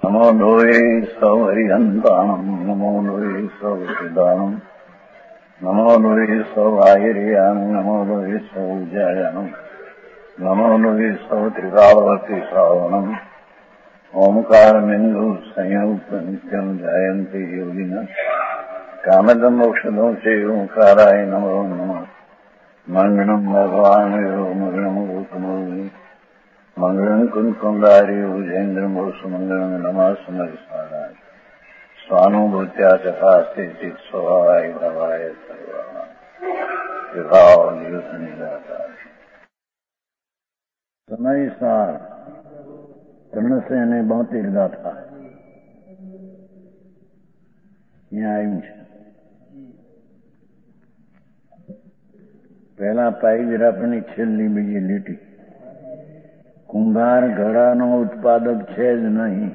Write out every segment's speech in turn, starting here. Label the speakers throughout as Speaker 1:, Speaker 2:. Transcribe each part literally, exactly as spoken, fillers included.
Speaker 1: નમો લોહે સૌહરિહંતાણમ નમો લોહે સૌદાનમ નમો લોહે સૌઆયર્યાન નમો લોહે સૌજાયાનમ નમો લોહે સૌ ત્રિકાવતી શ્રાવણમ ઓમકાર બિંદુ સંયુક્ત નિત્યમ જાયંતિ યોગિન કામદમ મોક્ષદો છે ઓંકારાય નમો નમઃ મંગળમ ભગવાન મંગળમ ગૌતમોની મંગળમ કુંકુંદારી ઉજેન્દ્રમ સુમંગળમ નમાસમય સ્વાદાય સ્વાનુભૂત્યા ચકાસ્તે ચિત સ્વભાવાય ભવાય સર્વા વિભાવ નિયુત નિરાકાર સમય સાર ત્રણસો અને બોતેર ગાથા અહીંયા આવ્યું છે. પહેલા પાઇગ્રાફની છેલ્લી બીજી લીટી. કુંભાર ઘડાનો ઉત્પાદક છે જ નહીં.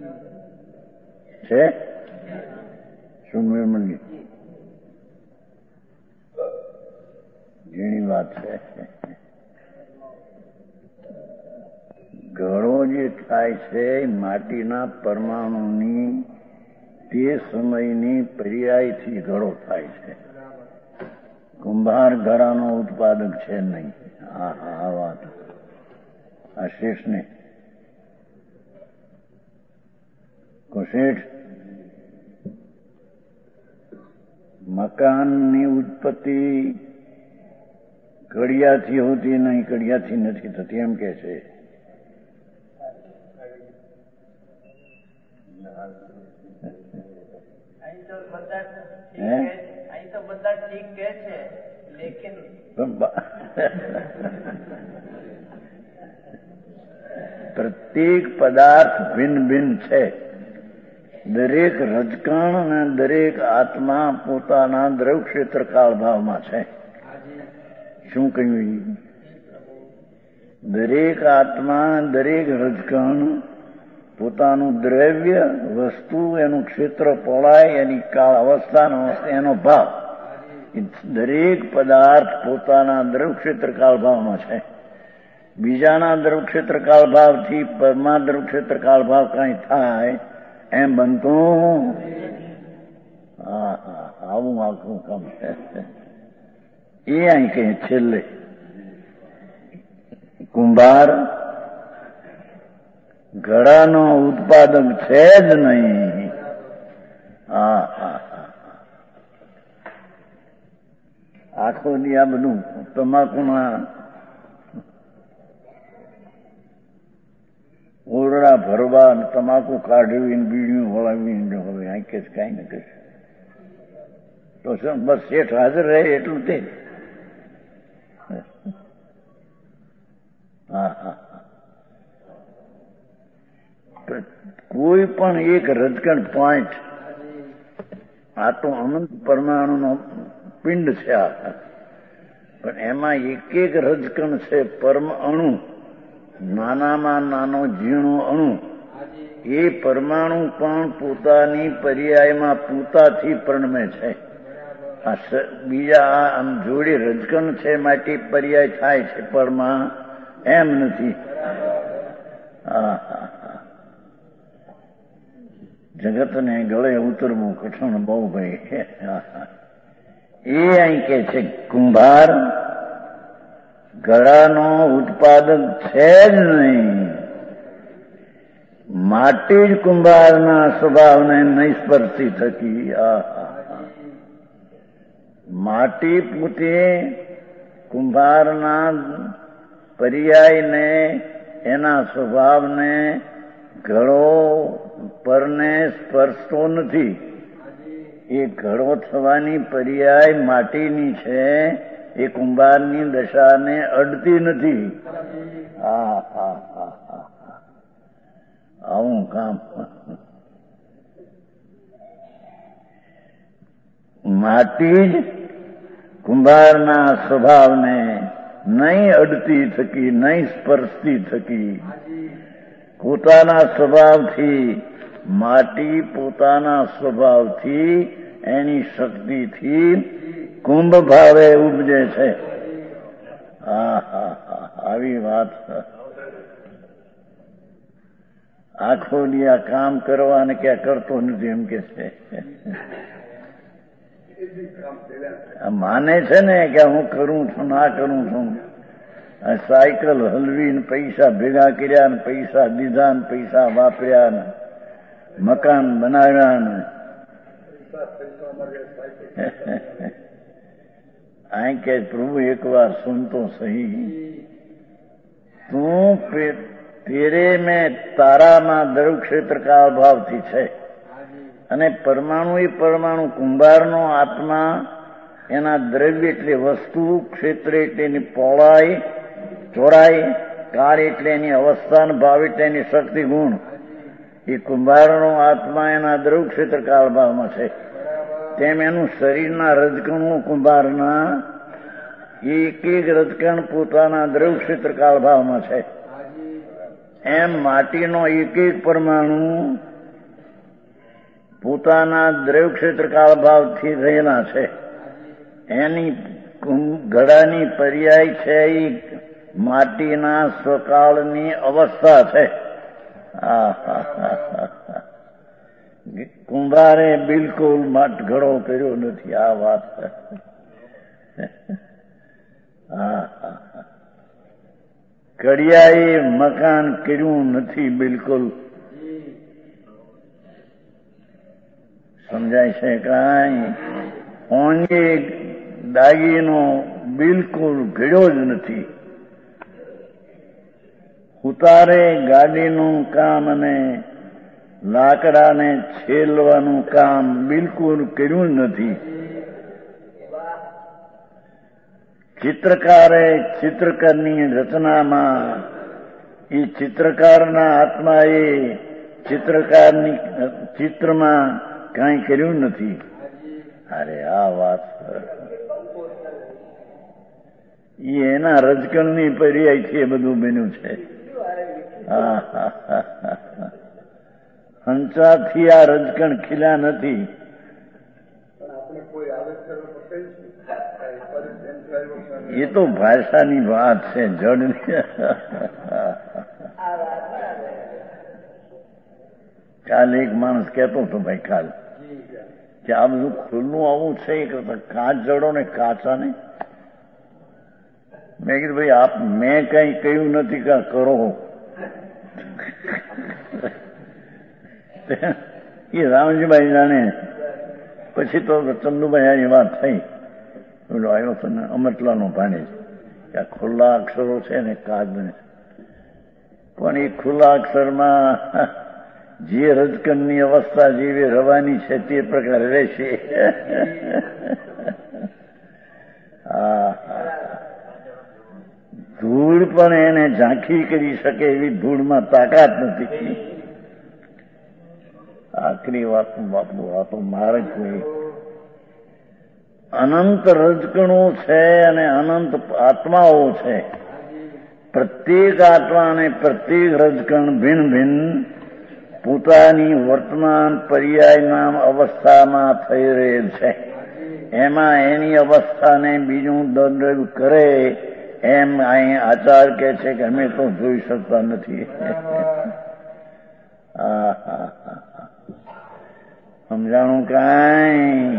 Speaker 1: છે શું મળી ઘણી વાત છે. ઘડો જે થાય છે માટીના પરમાણુની તે સમયની પર્યાયથી ઘડો થાય છે. કુંભાર ઘડાનો ઉત્પાદક છે નહીં. હા હા આ વાત આ શેઠને શેઠ મકાનની ઉત્પત્તિ કડિયાથી હોતી નહીં, કડિયાથી નથી થતી એમ કે છે. પ્રત્યેક પદાર્થ ભિન્ન ભિન્ન છે. દરેક રજકણ અને દરેક આત્મા પોતાના દ્રવ ક્ષેત્ર કાળ ભાવમાં છે. શું કહ્યું? દરેક આત્મા દરેક રજકણ પોતાનું દ્રવ્ય વસ્તુ એનું ક્ષેત્ર પહોળાય એની કાળ અવસ્થાનો એનો ભાવ દરેક પદાર્થ પોતાના દ્રવ ક્ષેત્ર કાળ ભાવમાં છે. બીજાના દ્રવ ક્ષેત્ર કાળ ભાવથી પરમા દ્રવ ક્ષેત્ર કાળ ભાવ કઈ થાય એમ બનતું. હા હા આવું આખું કામ છે. એ અહીં કહે છેલ્લે કુંભાર ઘડાનો ઉત્પાદક છે જ નહીં. હા હા આખો દી આ બધું તમાકુના ઓરડા ભરવા તમાકુ કાઢવી બીડીયું વળાવી હવે આ કે કઈ ન કહે તો શું બસ શેઠ હાજર રહે એટલું તે. હા હા કોઈ પણ એક રજકણ પોઈન્ટ આ તો અનંત પરમાણુનો પિંડ છે આ, પણ એમાં એક એક રજકણ છે પરમ અણુ, નાનામાં નાનો ઝીણો અણુ. એ પરમાણુ પણ પોતાની પર્યાયમાં પૂતાથી પરણમે છે. આ બીજા આમ જોડી રજકણ છે માટે પર્યાય થાય છે પરમાં એમ નથી. હા હા જગતને ગળે ઉતરવું કઠણ બહુ ભાઈ. એ અહીં કે છે કુંભાર ઘડાનો ઉત્પાદક છે જ નહીં. માટી જ કુંભારના સ્વભાવને નહીં સ્પર્શી થકી. આ માટી પોતે કુંભારના પર્યાયને એના સ્વભાવને ઘડો પરને સ્પર્શતો નથી. એ ઘડો થવાની પર્યાય માટીની છે, એ કુંભારની દશાને અડતી નથી. હા હા હા હા આવું કામ. માટી જ કુંભારના સ્વભાવને નહીં અડતી થકી, નહીં સ્પર્શતી થકી. પોતાના સ્વભાવથી માટી પોતાના સ્વભાવથી એની શક્તિથી કુંભ ભાવે ઉપજે છે. હા હા હા આવી વાત આખો દી આ કામ કરવા અને ક્યાં કરતો નથી એમ કે છે. માને છે ને કે હું કરું છું ના કરું છું. આ સાયકલ હલવી ને પૈસા ભેગા કર્યા ને પૈસા દીધા ને પૈસા વાપર્યા ને મકાન બનાવ્યા ને આ કે પ્રભુ એક વાર સુનતો સહી, તું તેરે મેં તારામાં દ્રવ ક્ષેત્ર કાળ ભાવથી છે અને પરમાણુ એ પરમાણુ કુંભારનો આત્મા એના દ્રવ્ય એટલે વસ્તુ, ક્ષેત્ર એટલે એની પહોળાઈ ચોડાઈ, કાળ એટલે એની અવસ્થા, ભાવ એટલે એની શક્તિ ગુણ. એ કુંભારનો આત્મા એના દ્રવ ક્ષેત્ર કાળ ભાવમાં છે. તેમ એનું શરીરના રજકણો કુંભારના એક એક રજકણ પોતાના દ્રવ ક્ષેત્ર કાળ ભાવમાં છે. એમ માટીનો એક એક પરમાણુ પોતાના દ્રવ ક્ષેત્ર કાળ ભાવથી રહેલા છે. એની ઘડાની પર્યાય છે એ માટીના સ્વકાળની અવસ્થા છે. કુંભારે બિલકુલ ઘડો કર્યો નથી. આ વાત કડિયાએ મકાન કર્યું નથી બિલકુલ. સમજાય છે કાંઈ? ઓંગે દાગીનો બિલકુલ ઘડ્યો જ નથી. ઉતારે ગાડીનું કામ અને લાકડાને છેલવાનું કામ બિલકુલ કર્યું જ નથી. ચિત્રકારે ચિત્રકારની રચનામાં એ ચિત્રકારના આત્માએ ચિત્રકારની ચિત્રમાં કાંઈ કર્યું નથી. અરે આ વાત એ એના રજકણની પર્યાયથી એ બધું બન્યું છે. હંસાથી આ રજકણ ખીલ્યા નથી. એ તો ભાષાની વાત છે, જડની. કાલે એક માણસ કહેતો હતો ભાઈ કાલ કે આ બધું ખુલ્લું આવું છે એ કરતા કાચ જડો ને કાચા ને. મેં કીધું ભાઈ આપ મેં કઈ કહ્યું નથી કે કરો. એ રામજીભાઈ જાણે. પછી તો ચંદુભાઈ આની વાત થઈ. પેલો આવ્યો હતો ને અમરતલાનો ભાણેજ કે આ ખુલ્લા અક્ષરો છે ને કાચ ને, પણ એ ખુલ્લા અક્ષરમાં જે રજકણની અવસ્થા જેવી રવાની છે તે પ્રકારે રહેશે. ધૂળ પણ એને ઝાંખી કરી શકે એવી ધૂળમાં તાકાત નથી. આખરી વાત બાપુ આ તો મારે કોઈ અનંત રજકણો છે અને અનંત આત્માઓ છે. પ્રત્યેક આત્મા અને પ્રત્યેક રજકણ ભિન્ન ભિન્ન પોતાની વર્તમાન પર્યાય નામ અવસ્થામાં થઈ રહેલ છે. એમાં એની અવસ્થાને બીજું દંડ કરે એમ અહીં આચાર કે છે કે અમે તો જોઈ શકતા નથી. સમજાણું કાંઈ?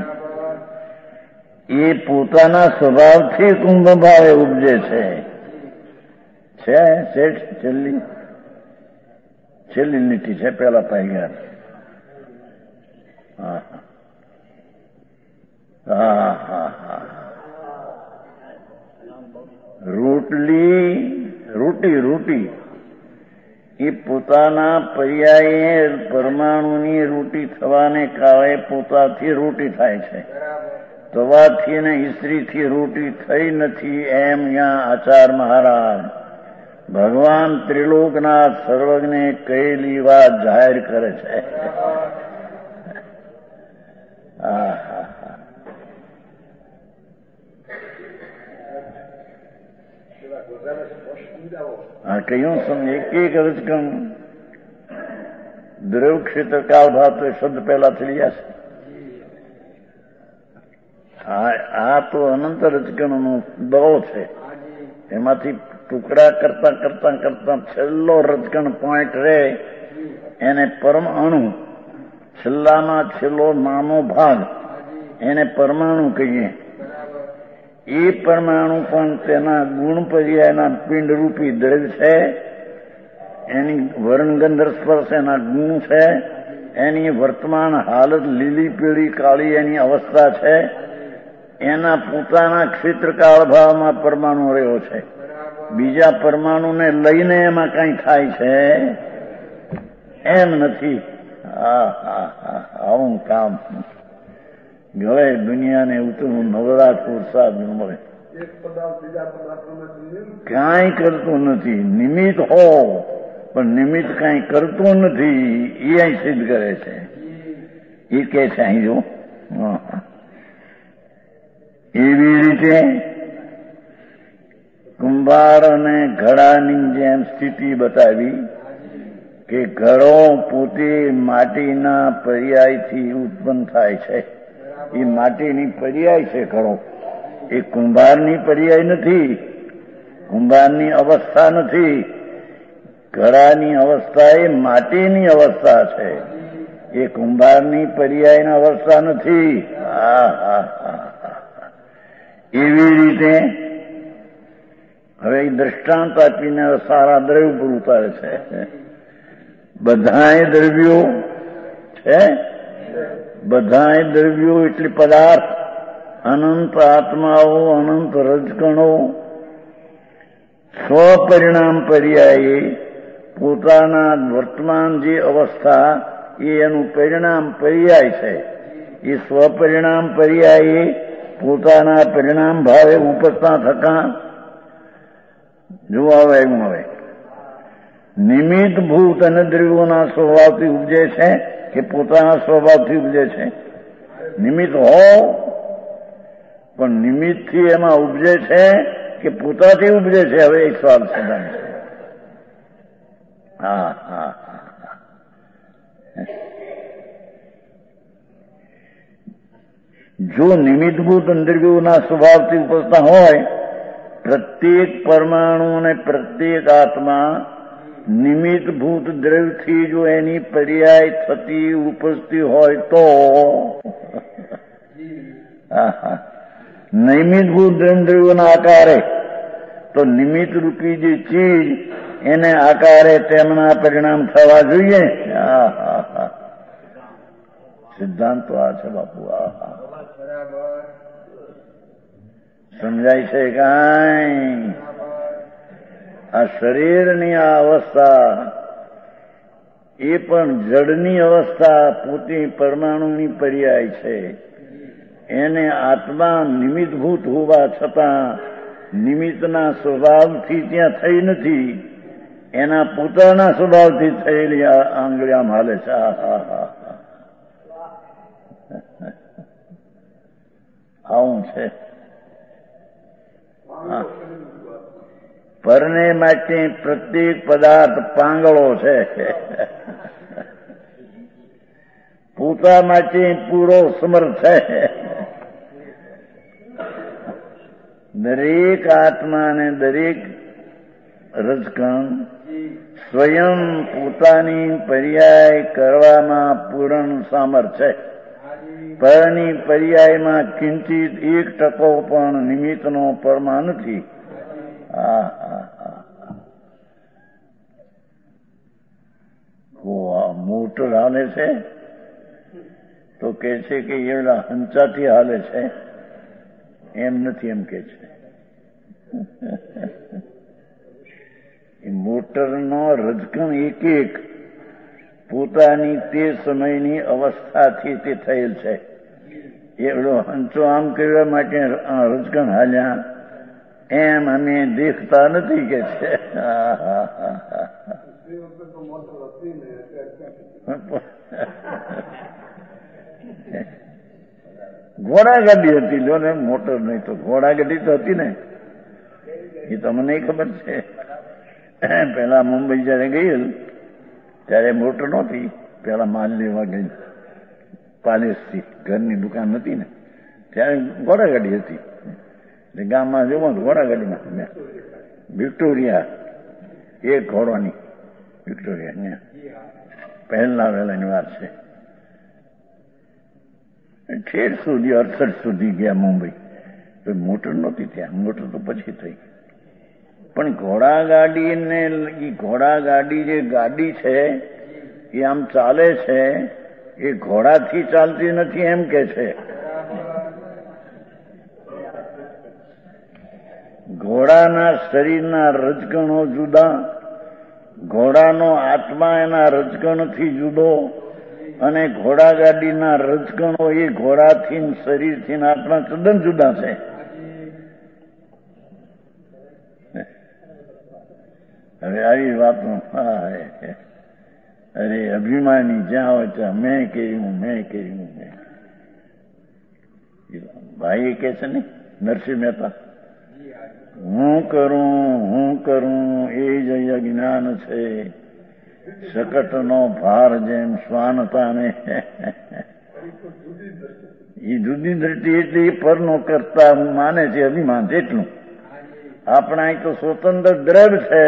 Speaker 1: એ પોતાના સ્વભાવથી કુંભ ભાવે ઉપજે છે. છે શેઠ છેલ્લી છેલ્લી લીટી છે પેલા પાઈ હા હા હા હા રોટલી રોટી રોટી એ પોતાના પર્યાયે પરમાણુની રોટી થવાને કારણે પોતાથી રોટી થાય છે. તવાથી ને ઈસ્ત્રીથી રોટી થઈ નથી એમ ત્યાં આચાર મહારાજ ભગવાન ત્રિલોકનાથ સર્વજ્ઞે કહેલી વાત જાહેર કરે છે. હા કહ્યું સમજ એક એક રજકણ દ્રવ ક્ષેત્ર કાળ ભાવ તો શબ્દ પહેલા થઈ ગયા છે. આ તો અનંત રજકણનો દળો છે. એમાંથી ટુકડા કરતા કરતા કરતા છેલ્લો રજકણ પોઈન્ટ રહે એને પરમાણુ, છેલ્લામાં છેલ્લો નાનો ભાગ એને પરમાણુ કહીએ. એ પરમાણુ પણ તેના ગુણ પર્યાયના પિંડરૂપી દ્રવ્ય છે. એની વર્ણગંધર સ્પર્શ એના ગુણ છે. એની વર્તમાન હાલત લીલી પીળી કાળી એની અવસ્થા છે. એના પોતાના ક્ષેત્રકાળ ભાવમાં પરમાણુ રહ્યો છે. બીજા પરમાણુને લઈને એમાં કઈ થાય છે એમ નથી. હા હા હા આવું કામ હવે દુનિયાને ઉતરવું નવરાત પુરસાદ ન મળે. કાંઈ કરતું નથી. નિમિત્ત હો પણ નિમિત્ત કાંઈ કરતું નથી એ અહીં સિદ્ધ કરે છે. એ કે છે અહીં જો એવી રીતે કુંભાર અને ઘડાની જેમ સ્થિતિ બતાવી કે ઘડો પોતે માટીના પર્યાયથી ઉત્પન્ન થાય છે. એ માટીની પર્યાય છે ઘડો. એ કુંભારની પર્યાય નથી, કુંભારની અવસ્થા નથી. ઘડાની અવસ્થા એ માટીની અવસ્થા છે. એ કુંભારની પર્યાયની અવસ્થા નથી. હા હા હા એવી રીતે હવે દ્રષ્ટાંત આપીને સારા દ્રવ્ય પર ઉતારે છે. બધાય દ્રવ્યો છે, બધાય દ્રવ્યો એટલે પદાર્થ, અનંત આત્માઓ, અનંત રજકણો સ્વપરિણામ પર્યાયે પોતાના વર્તમાન જે અવસ્થા એ એનું પરિણામ પર્યાય છે. એ સ્વપરિણામ પર્યાયે પોતાના પરિણામ ભાવે ઉપજતા થતા જોવા આવે એમ હવે નિમિત્ત ભૂત અને દ્રવ્યોના સ્વભાવથી ઉપજે છે કે પોતાના સ્વભાવથી ઉપજે છે? નિમિત્ત હો પણ નિમિત્તથી એમાં ઉપજે છે કે પોતાથી ઉપજે છે? હવે એક સવાલ છે. હા હા જો નિમિત્તભૂત દ્રવ્યોના સ્વભાવથી ઉપજતા હોય, પ્રત્યેક પરમાણુ અને પ્રત્યેક આત્મા નિમિત્તભૂત દ્રવ્યથી જો એની પર્યાય થતી ઉપજતી હોય તો નિમિત્તભૂત દ્રવ્યોના આકારે તો નિમિત્ત રૂપી જે ચીજ એને આકારે તેમના પરિણામ થવા જોઈએ. સિદ્ધાંત તો આ છે બાપુ. આ સમજાય છે કાંઈ? આ શરીરની આ અવસ્થા એ પણ જડની અવસ્થા પોતે પરમાણુની પર્યાય છે. એને આત્મા નિમિત્તભૂત હોવા છતાં નિમિત્તના સ્વભાવથી ત્યાં થઈ નથી, એના પોતાના સ્વભાવથી થયેલી આંગળી આમ હાલે છે. હા હા હા આવું છે. પરને માટે પ્રત્યેક પદાર્થ પાંગળો છે, પોતા માટે પૂરો સમર્થ છે. દરેક આત્મા અને દરેક રજકણ સ્વયં પોતાની પર્યાય કરવામાં પૂર્ણ સામર્થ છે. પરની પર્યાયમાં કિંચિત એક ટકો પણ નિમિત્તનો પરમા નથી. હા હા હા મોટર હાલે છે તો કે છે કે એવડા હંચાથી હાલે છે, એમ નથી એમ કે છે. એ મોટરનો રજકણ એક એક પોતાની તે સમયની અવસ્થાથી તે થયેલ છે. એવડો હંચો આમ કરવા માટે રજકણ હાલ્યા એમ અમે દેખતા નથી કે છે. ઘોડાગાડી હતી લો ને, મોટર નહીં તો ઘોડાગાડી તો હતી ને. એ તમને ખબર છે. પેલા મુંબઈ જયારે ગયેલ ત્યારે મોટર નહોતી. પેલા માલ લેવા ગઈ પાલેસથી, ઘરની દુકાન નથી ને, ત્યારે ઘોડાગાડી હતી. એટલે ગામમાં જવું તો ઘોડાગાડીમાં વિક્ટોરિયા એક ઘોડાની વિક્ટોરિયા પહેલા વહેલાની વાત છે. ઠેર સુધી અડસઠ સુધી ગયા મુંબઈ. તો મોટર નહોતી ત્યાં, મોટર તો પછી થઈ. પણ ઘોડા ગાડી ને એ ઘોડા ગાડી જે ગાડી છે એ આમ ચાલે છે, એ ઘોડાથી ચાલતી નથી એમ કે છે. ઘોડાના શરીરના રજકણો જુદા, ઘોડાનો આત્મા એના રજકણથી જુદો, અને ઘોડાગાડીના રજકણો એ ઘોડાથી શરીરથી આત્મા તદ્દન જુદા છે. હવે આવી વાતો અરે અભિમાની જ્યાં હોય ત્યાં મેં કર્યું મેં કર્યું મેં. ભાઈ કે છે ને નરસિંહ મહેતા, હું કરું હું કરું એ જ અજ્ઞાન છે, શકટનો ભાર જેમ શ્વાનતાને. એ જુદી દ્રષ્ટિ એટલે એ પરનો કરતા હું માને છે અભિમાન એટલું. આપણા અહીં તો સ્વતંત્ર દ્રઢ છે.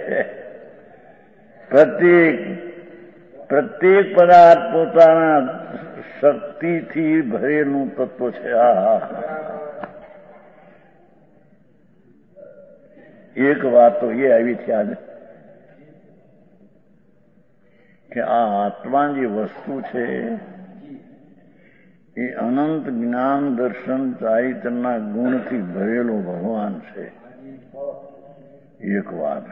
Speaker 1: પ્રત્યેક પ્રત્યેક પદાર્થ પોતાના શક્તિથી ભરેલું તત્વ છે. આ એક વાત તો એ આવી છે આજે કે આ આત્મા જે વસ્તુ છે એ અનંત જ્ઞાન દર્શન ચારિત્રના ગુણથી ભરેલો ભગવાન છે. એક વાત,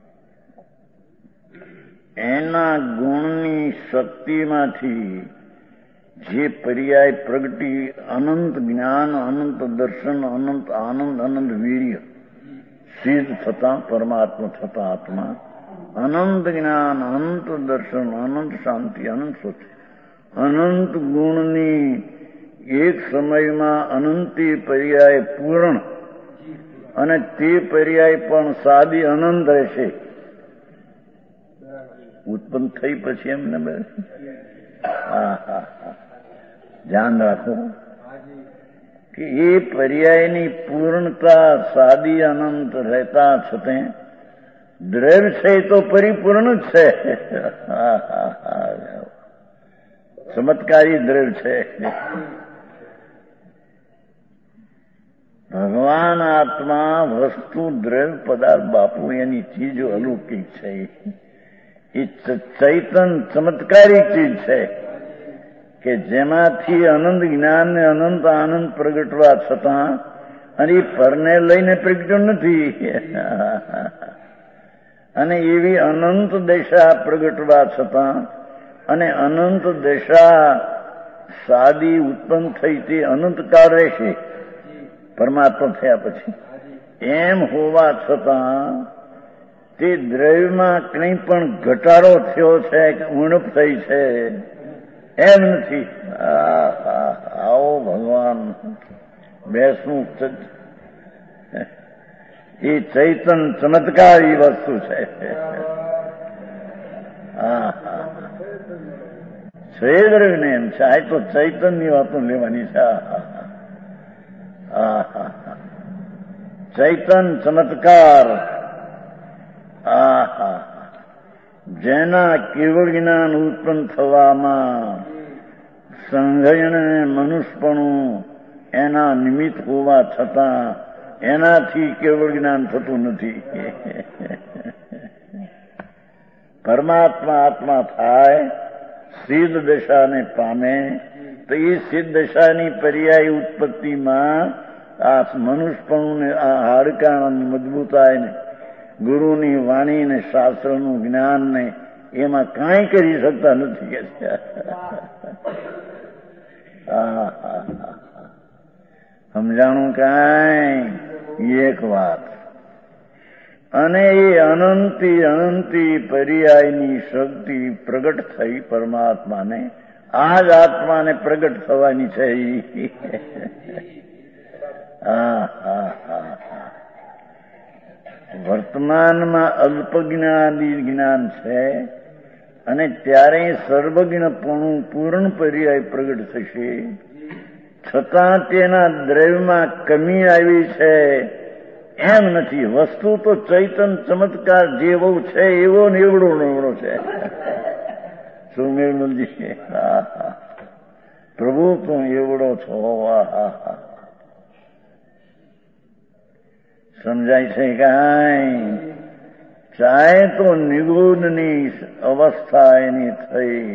Speaker 1: એના ગુણની શક્તિમાંથી જે પર્યાય પ્રગટી અનંત જ્ઞાન, અનંત દર્શન, અનંત આનંદ, અનંત વીર્ય સિદ્ધ થતા પરમાત્મા થતા આત્મા, અનંત જ્ઞાન, અનંત દર્શન, અનંત શાંતિ, અનંત સુખ, અનંત ગુણની એક સમયમાં અનંતી પર્યાય પૂર્ણ, અને તે પર્યાય પણ સાદી અનંત રહેશે. ઉત્પન્ન થઈ પછી એમને બે હા હા હા ધ્યાન રાખો કે એ પર્યાયની પૂર્ણતા સાદી અનંત રહેતા છતાં દ્રવ્ય છે તો પરિપૂર્ણ જ છે. ચમત્કારી દ્રવ્ય છે. ભગવાન આત્મા વસ્તુ દ્રવ્ય પદાર્થ બાપુ એની ચીજો અલૌકિક છે. એ ચૈતન ચમત્કારી ચીજ છે કે જેમાંથી અનંત જ્ઞાન ને અનંત આનંદ પ્રગટવા છતાં, અને એ પરને લઈને પ્રગટ્યો નથી, અને એવી અનંત દશા પ્રગટવા છતાં, અને અનંત દશા સાદી ઉત્પન્ન થઈ તે અનંતકાળ રહેશે પરમાત્મા થયા પછી. એમ હોવા છતાં તે દ્રવ્યમાં કંઈ પણ ઘટાડો થયો છે કે ઉણપ થઈ છે એમ નથી. આવો ભગવાન બેસવું એ ચૈતન ચમત્કારી વસ્તુ છે. હા હા છે દ્રવ્ય ને એમ છે. આ તો ચૈતનની વાતો લેવાની છે. હા હા ચૈતન ચમત્કાર. આહા જેના કેવળ જ્ઞાન ઉત્પન્ન થવામાં સંઘયન અને મનુષ્યપણું એના નિમિત્ત હોવા છતાં એનાથી કેવળ જ્ઞાન થતું નથી. પરમાત્મા આત્મા થાય, સિદ્ધ દશાને પામે, તો એ સિદ્ધ દશાની પર્યાય ઉત્પત્તિમાં આ મનુષ્યપણું ને આ હાડકાની મજબૂતાઈને ગુરુની વાણી ને શાસ્ત્રનું જ્ઞાન ને એમાં કાંઈ કરી શકતા નથી. સમજાણું કાંઈ એક વાત. અને એ અનંતી અનંતી પર્યાયની શક્તિ પ્રગટ થઈ પરમાત્માને. આ જ આત્માને પ્રગટ થવાની છે. હા હા હા હા વર્તમાનમાં અલ્પજ્ઞાદી જ્ઞાન છે, અને ત્યારે સર્વજ્ઞપણું પૂર્ણ પર્યાય પ્રગટ થશે. છતાં તેના દ્રવ્યમાં કમી આવી છે એમ નથી. વસ્તુ તો ચૈતન ચમત્કાર જેવો છે એવો ને એવડો એવડો છે. શું નિર્મલજી? હા હા, પ્રભુ તું એવડો છો. હા, સમજાય છે કાંઈ? ચાહે તો નિગુણની અવસ્થા એની થઈ,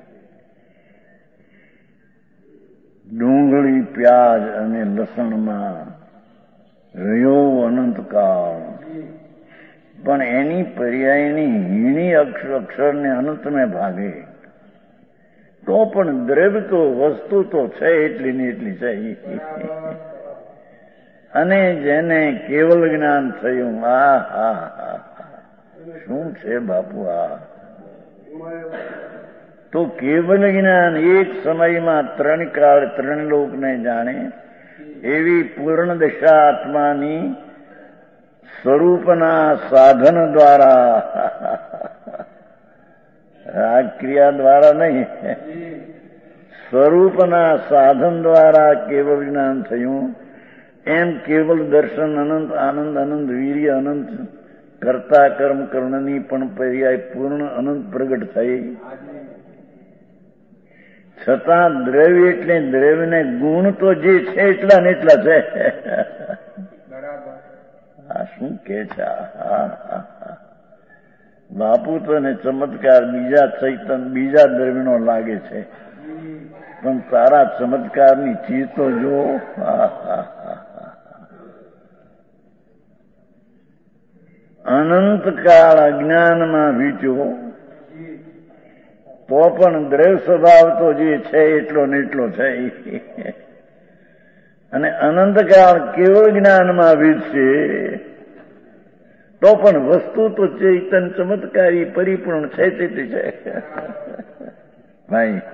Speaker 1: ડુંગળી પ્યાજ અને લસણમાં રહ્યો અનંતકાળ, પણ એની પર્યાયની હીણી અક્ષર અક્ષરને અનંતને ભાગે, તો પણ દ્રવ્ય તો વસ્તુ તો છે એટલી ને એટલી છે. અને જેને કેવલ જ્ઞાન થયું, આ હા હા શું છે બાપુ આ? તો કેવલ જ્ઞાન એક સમયમાં ત્રણ કાળ ત્રણ લોકને જાણે એવી પૂર્ણ દશા આત્માની સ્વરૂપના સાધન દ્વારા, આ ક્રિયા દ્વારા નહીં, સ્વરૂપના સાધન દ્વારા કેવલ જ્ઞાન થયું. એમ કેવલ દર્શન અનંત આનંદ અનંત વીર્ય અનંત કરતા કર્મ કર્ણની પણ પર્યાય પૂર્ણ અનંત પ્રગટ થઈ. છતાં દ્રવ્ય એટલે દ્રવ્યને ગુણ તો જે છે એટલા ને એટલા છે. આ શું કે છે? બાપુ તો ને ચમત્કાર બીજા ચૈતન બીજા દ્રવ્યનો લાગે છે, પણ તારા ચમત્કારની ચીજ તો જો. અનંતકાળ અજ્ઞાનમાં વીત્યો તો પણ દ્રવ્ય સ્વભાવ તો જે છે એટલો ને એટલો છે. અને અનંતકાળ કેવળ જ્ઞાનમાં વીતશે તો પણ વસ્તુ તો ચૈતન ચમત્કારી પરિપૂર્ણ છે તેથી છે. ભાઈ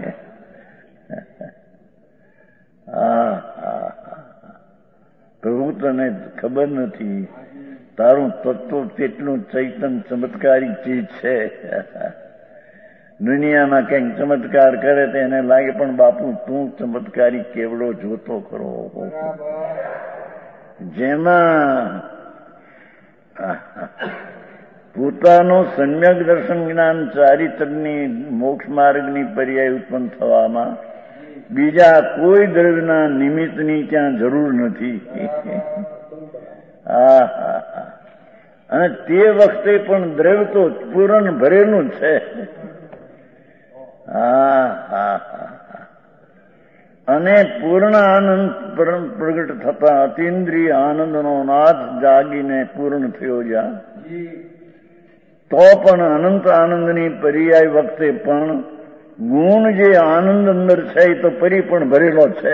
Speaker 1: હા હા, પ્રભુ તને ખબર નથી, તારું તત્વ તેટલું ચૈતન ચમત્કારી ચીજ છે. દુનિયામાં કંઈક ચમત્કાર કરે તો એને લાગે પણ બાપુ તું ચમત્કારી કેવડો જોતો કરો. જેમાં પોતાનો સમ્યક દર્શન જ્ઞાન ચારિત્રની મોક્ષ માર્ગની પર્યાય ઉત્પન્ન થવામાં બીજા કોઈ દ્રવ્યના નિમિત્તની ત્યાં જરૂર નથી. હા હા, અને તે વખતે પણ દ્રવ્ય તો પૂરણ ભરેલું છે. હા હા હા, અને પૂર્ણ આનંદ પ્રગટ થતા અતિન્દ્રિય આનંદનો નાથ જાગીને પૂર્ણ થયો જ્યાં, તો પણ અનંત આનંદની પર્યાય વખતે પણ ગુણ જે આનંદ અંદર છે એ તો પરી પણ ભરેલો છે.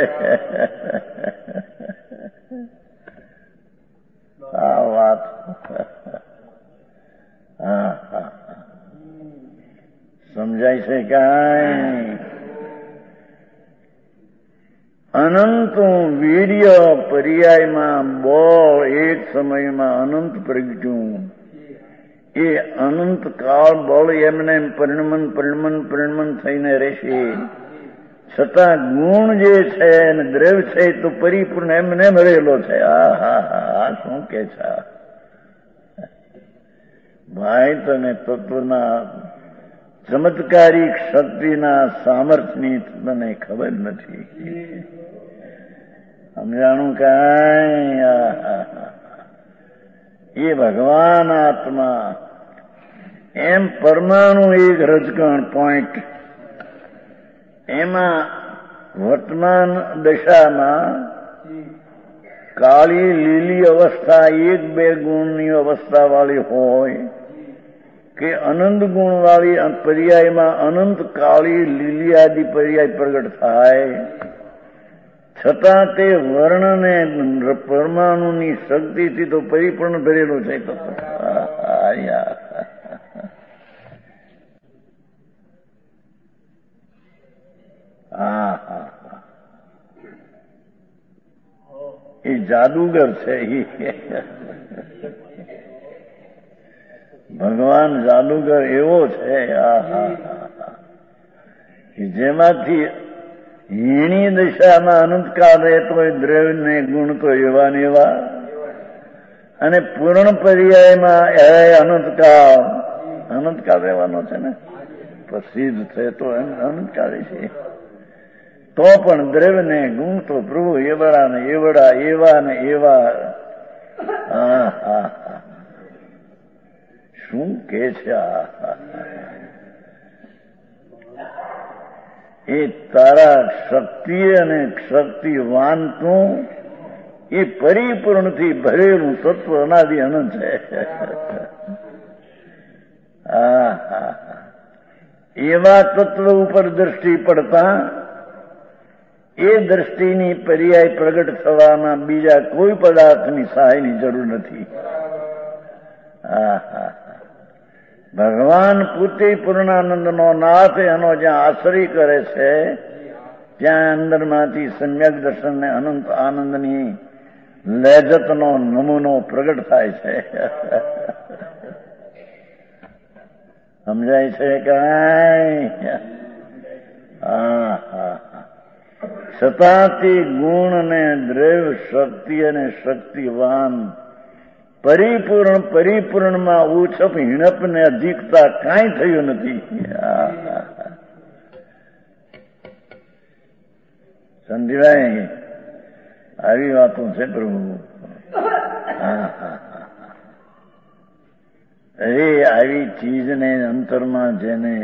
Speaker 1: આ વાત હા હા, સમજાય છે કાંઈ? અનંત વીર્ય પર્યાયમાં બળ એક સમયમાં અનંત પ્રગટ્યું. એ અનંત કાળ બળ એમને પરિણમન પરિણમન પરિણમન થઈને રહેશે, છતાં ગુણ જે છે અને દ્રવ્ય છે તો પરિપૂર્ણ એમને રહેલો છે. આ હા હા, શું કે છે ભાઈ? તને તત્વના ચમત્કારી શક્તિના સામર્થ્યની તને ખબર નથી. સમજાણું કાંઈ? એ ભગવાન આત્મા એમ પરમાણુ એક રજકણ પોઈન્ટ, એમાં વર્તમાન દશામાં કાળી લીલી અવસ્થા એક બે ગુણની અવસ્થા વાળી હોય કે અનંત ગુણ વાળી પર્યાયમાં અનંત કાળી લીલી આદિ પર્યાય પ્રગટ થાય, છતાં તે વર્ણને પરમાણુની શક્તિથી તો પરિપૂર્ણ ભરેલું છે. તો હા હા, એ જાદુગર છે. ભગવાન જાદુગર એવો છે જેમાંથી હીણી દશામાં અનંતકાળ રહેતો હોય દ્રવ્ય ને ગુણ તો એવા ને એવા, અને પૂર્ણ પર્યાયમાં એ અનંતકાળ અનંતકાળ રહેવાનો છે ને, પ્રસિદ્ધ છે તો અનંતકાળી છે. તો પણ દ્રવ્ય ને ગુણ તો પ્રભુ એવડા ને એવડા એવા ને એવા. હા હા હા, શું કે છે આ? એ તારા શક્તિ અને શક્તિવાન તું એ પરિપૂર્ણથી ભરેલું તત્વ અનાદિ અનંત છે. હા હા, એવા તત્વ ઉપર દ્રષ્ટિ પડતા એ દ્રષ્ટિની પર્યાય પ્રગટ થવામાં બીજા કોઈ પદાર્થની સહાયની જરૂર નથી. હા હા, ભગવાન પોતે પૂર્ણાનંદનો નાથ એનો જ્યાં આશ્રય કરે છે ત્યાં અંદરમાંથી સમ્યક દર્શન ને અનંત આનંદની લહેજતનો નમૂનો પ્રગટ થાય છે. સમજાય છે કાંઈ? હા હા, છતાં તે ગુણ અને દ્રવ્ય શક્તિ અને શક્તિવાન પરિપૂર્ણ પરિપૂર્ણમાં ઉછપ હિણપ ને અધિકતા કાંઈ થયું નથી. સમજીભાઈ, આવી વાતો છે પ્રભુ. હા હા, અરે આવી ચીજને અંતરમાં જેને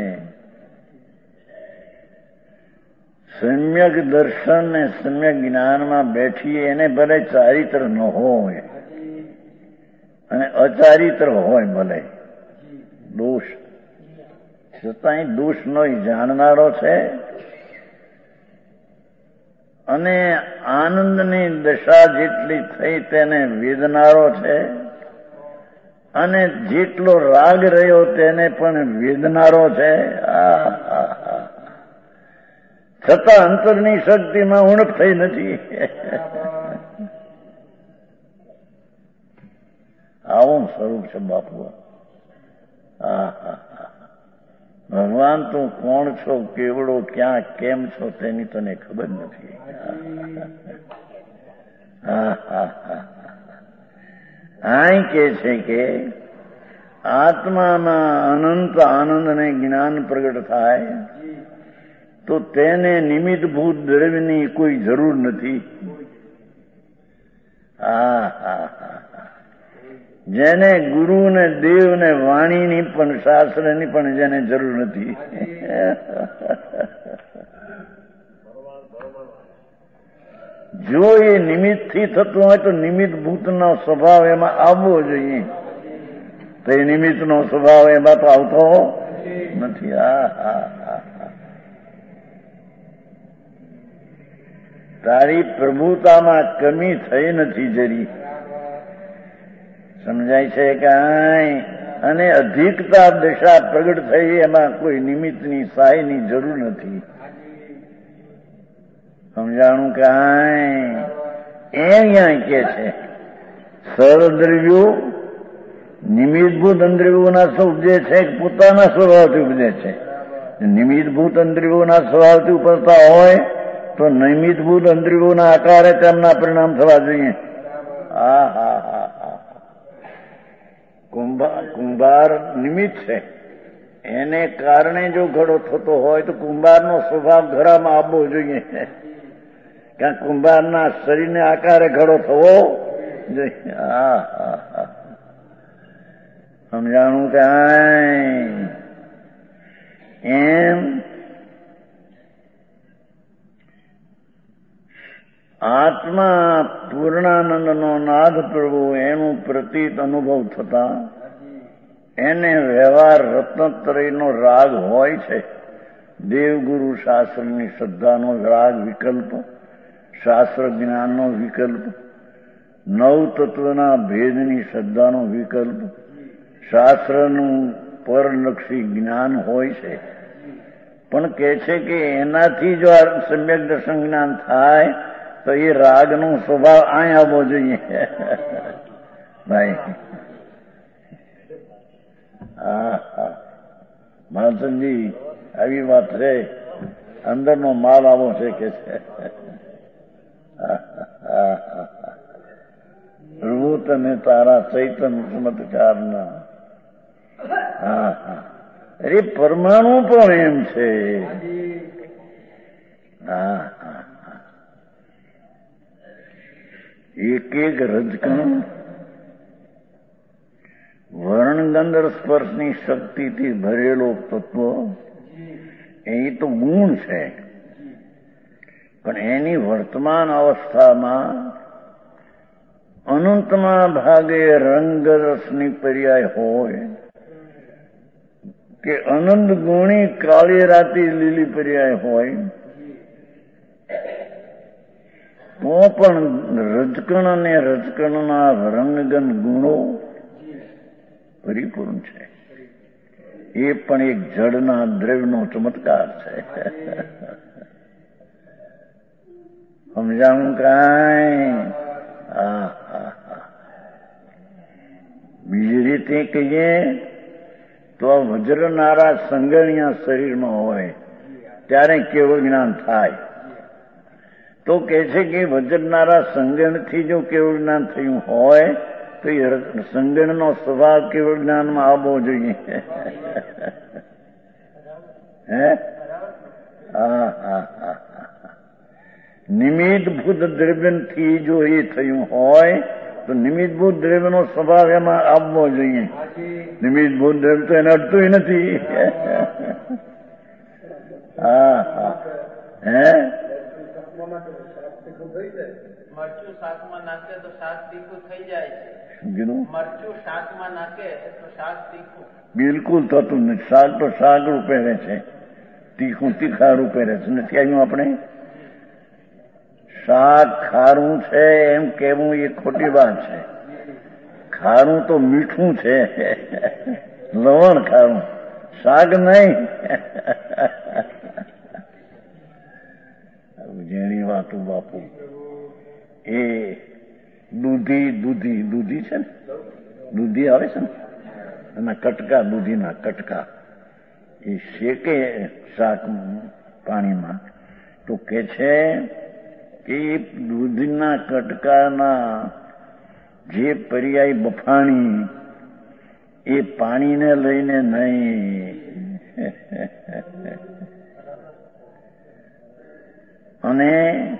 Speaker 1: સમ્યક દર્શન ને સમ્યક જ્ઞાનમાં બેઠીએ એને ભલે ચારિત્ર ન હોય અને અચારિત્ર હોય ભલે દોષ, છતાંય દોષ નો જાણનારો છે અને આનંદની દશા જેટલી થઈ તેને વેદનારો છે અને જેટલો રાગ રહ્યો તેને પણ વેદનારો છે. છતાં અંતરની શક્તિમાં ઉણપ થઈ નથી. આવું સ્વરૂપ છે બાપુ. હા હા, ભગવાન તું કોણ છો, કેવડો, ક્યાં, કેમ છો તેની તને ખબર નથી. હા હા હા, આ કે છે કે આત્મામાં અનંત આનંદ અને જ્ઞાન પ્રગટ થાય તો તેને નિમિત્તભૂત દ્રવ્યની કોઈ જરૂર નથી. હા હા હા, જેને ગુરુ ને દેવ ને વાણીની પણ શાસ્ત્રની પણ જેને જરૂર નથી. જો એ નિમિત્તથી થતું હોય તો નિમિત્ત ભૂતનો સ્વભાવ એમાં આવવો જોઈએ, તો એ નિમિત્તનો સ્વભાવ એમાં તો આવતો નથી. હા હા હા, તારી પ્રભુતામાં કમી થઈ નથી જરી. સમજાય છે કાંઈ? અને અધિકતા દશા પ્રગટ થઈ એમાં કોઈ નિમિત્તની સહાયની જરૂર નથી. સમજાણું કાંઈ? એ અહીંયા કે છે સર્વદ્રવ્યો નિમિત્તભૂત અંદ્રવ્યોના ઉપજે છે, પોતાના સ્વભાવથી ઉપજે છે. નિમિત્તભૂત અંદ્રવ્યોના સ્વભાવથી ઉપજતા હોય તો નિમિત્તભૂત અંદ્રવ્યોના આકારે તેમના પરિણામ થવા જોઈએ. હા હા હા હા, કુંભાર કુંભાર નિમિત્ત છે, એને કારણે જો ઘડો થતો હોય તો કુંભારનો સ્વભાવ ઘડામાં આવવો જોઈએ. કારણ કુંભારના શરીરને આકારે ઘડો થવો જોઈએ. હા હા હા, સમજાણું કાંઈ? એમ આત્મા પૂર્ણાનંદનો નાદ પ્રભુ એનું પ્રતીત અનુભવ થતા એને વ્યવહાર રત્નત્રયનો રાગ હોય છે. દેવગુરુ શાસ્ત્રની શ્રદ્ધાનો રાગ વિકલ્પ, શાસ્ત્ર જ્ઞાનનો વિકલ્પ, નવ તત્વના ભેદની શ્રદ્ધાનો વિકલ્પ, શાસ્ત્રનું પરલક્ષી જ્ઞાન હોય છે. પણ કહે છે કે એનાથી જો આ સમ્યક દર્શન જ્ઞાન થાય તો એ રાગનો સ્વભાવ અહીં આવવો જોઈએ. ભાઈ હા હા, મહાસનજી આવી વાત છે, અંદરનો માલ આવો છે કે છે. પ્રભુ તને તારા ચૈતન ચમત્કારના. હા હા, અરે પરમાણુ પણ એમ છે. હા હા હા, એક એક રજકણ વર્ણગંધર સ્પર્શની શક્તિથી ભરેલો તત્વ એ તો ગુણ છે, પણ એની વર્તમાન અવસ્થામાં અનંતના ભાગે રંગરસની પર્યાય હોય કે અનંત ગુણી કાળી રાતી લીલી પર્યાય હોય, તો પણ રજકણ અને રજકણના રંગગન ગુણો પરિપૂર્ણ છે. એ પણ એક જળના દ્રવ્યનો ચમત્કાર છે. સમજાવું કાંઈ? હા હા હા. બીજી રીતે કહીએ તો વજ્રનારા સંગણિયા શરીરમાં હોય ત્યારે કેવળ જ્ઞાન થાય. તો કે છે કે વજ્રનારા સંગણથી જો કેવળ જ્ઞાન થયું હોય તો એ સંગણનો સ્વભાવ કેવળ જ્ઞાનમાં આવવો જોઈએ. હે? હા હા હા. નિમિત્તભૂત દ્રવ્યથી જો એ થયું હોય તો નિમિત્તભૂત દ્રવ્યનો સ્વભાવ એમાં આવવો જોઈએ. નિમિત્તભૂત દ્રવ્ય તો એને અડતું નથી. હા હા. હે?
Speaker 2: મરચું શાકમાં નાખે તો શાક તીખું થઈ જાય છે. મરચું શાકમાં નાખે તો શાક તીખું
Speaker 1: બિલકુલ થતું નથી. શાક તો શાક રૂપે રહે છે, તીખું તીખા રૂપે રહે છે. નથી આવ્યું આપણે? શાક ખારું છે એમ કેવું એ ખોટી વાત છે. ખારું તો મીઠું છે, લવણ ખારું, શાક નહીં. જેની વાતો બાપુ એ દૂધી દૂધી દૂધી છે ને, દૂધી આવે છે ને એના કટકા, દૂધીના કટકા એ શેકે શાક પાણીમાં તો કે છે કે દૂધના કટકાના જે પર્યાય બફાણી એ પાણીને લઈને નહીં, અને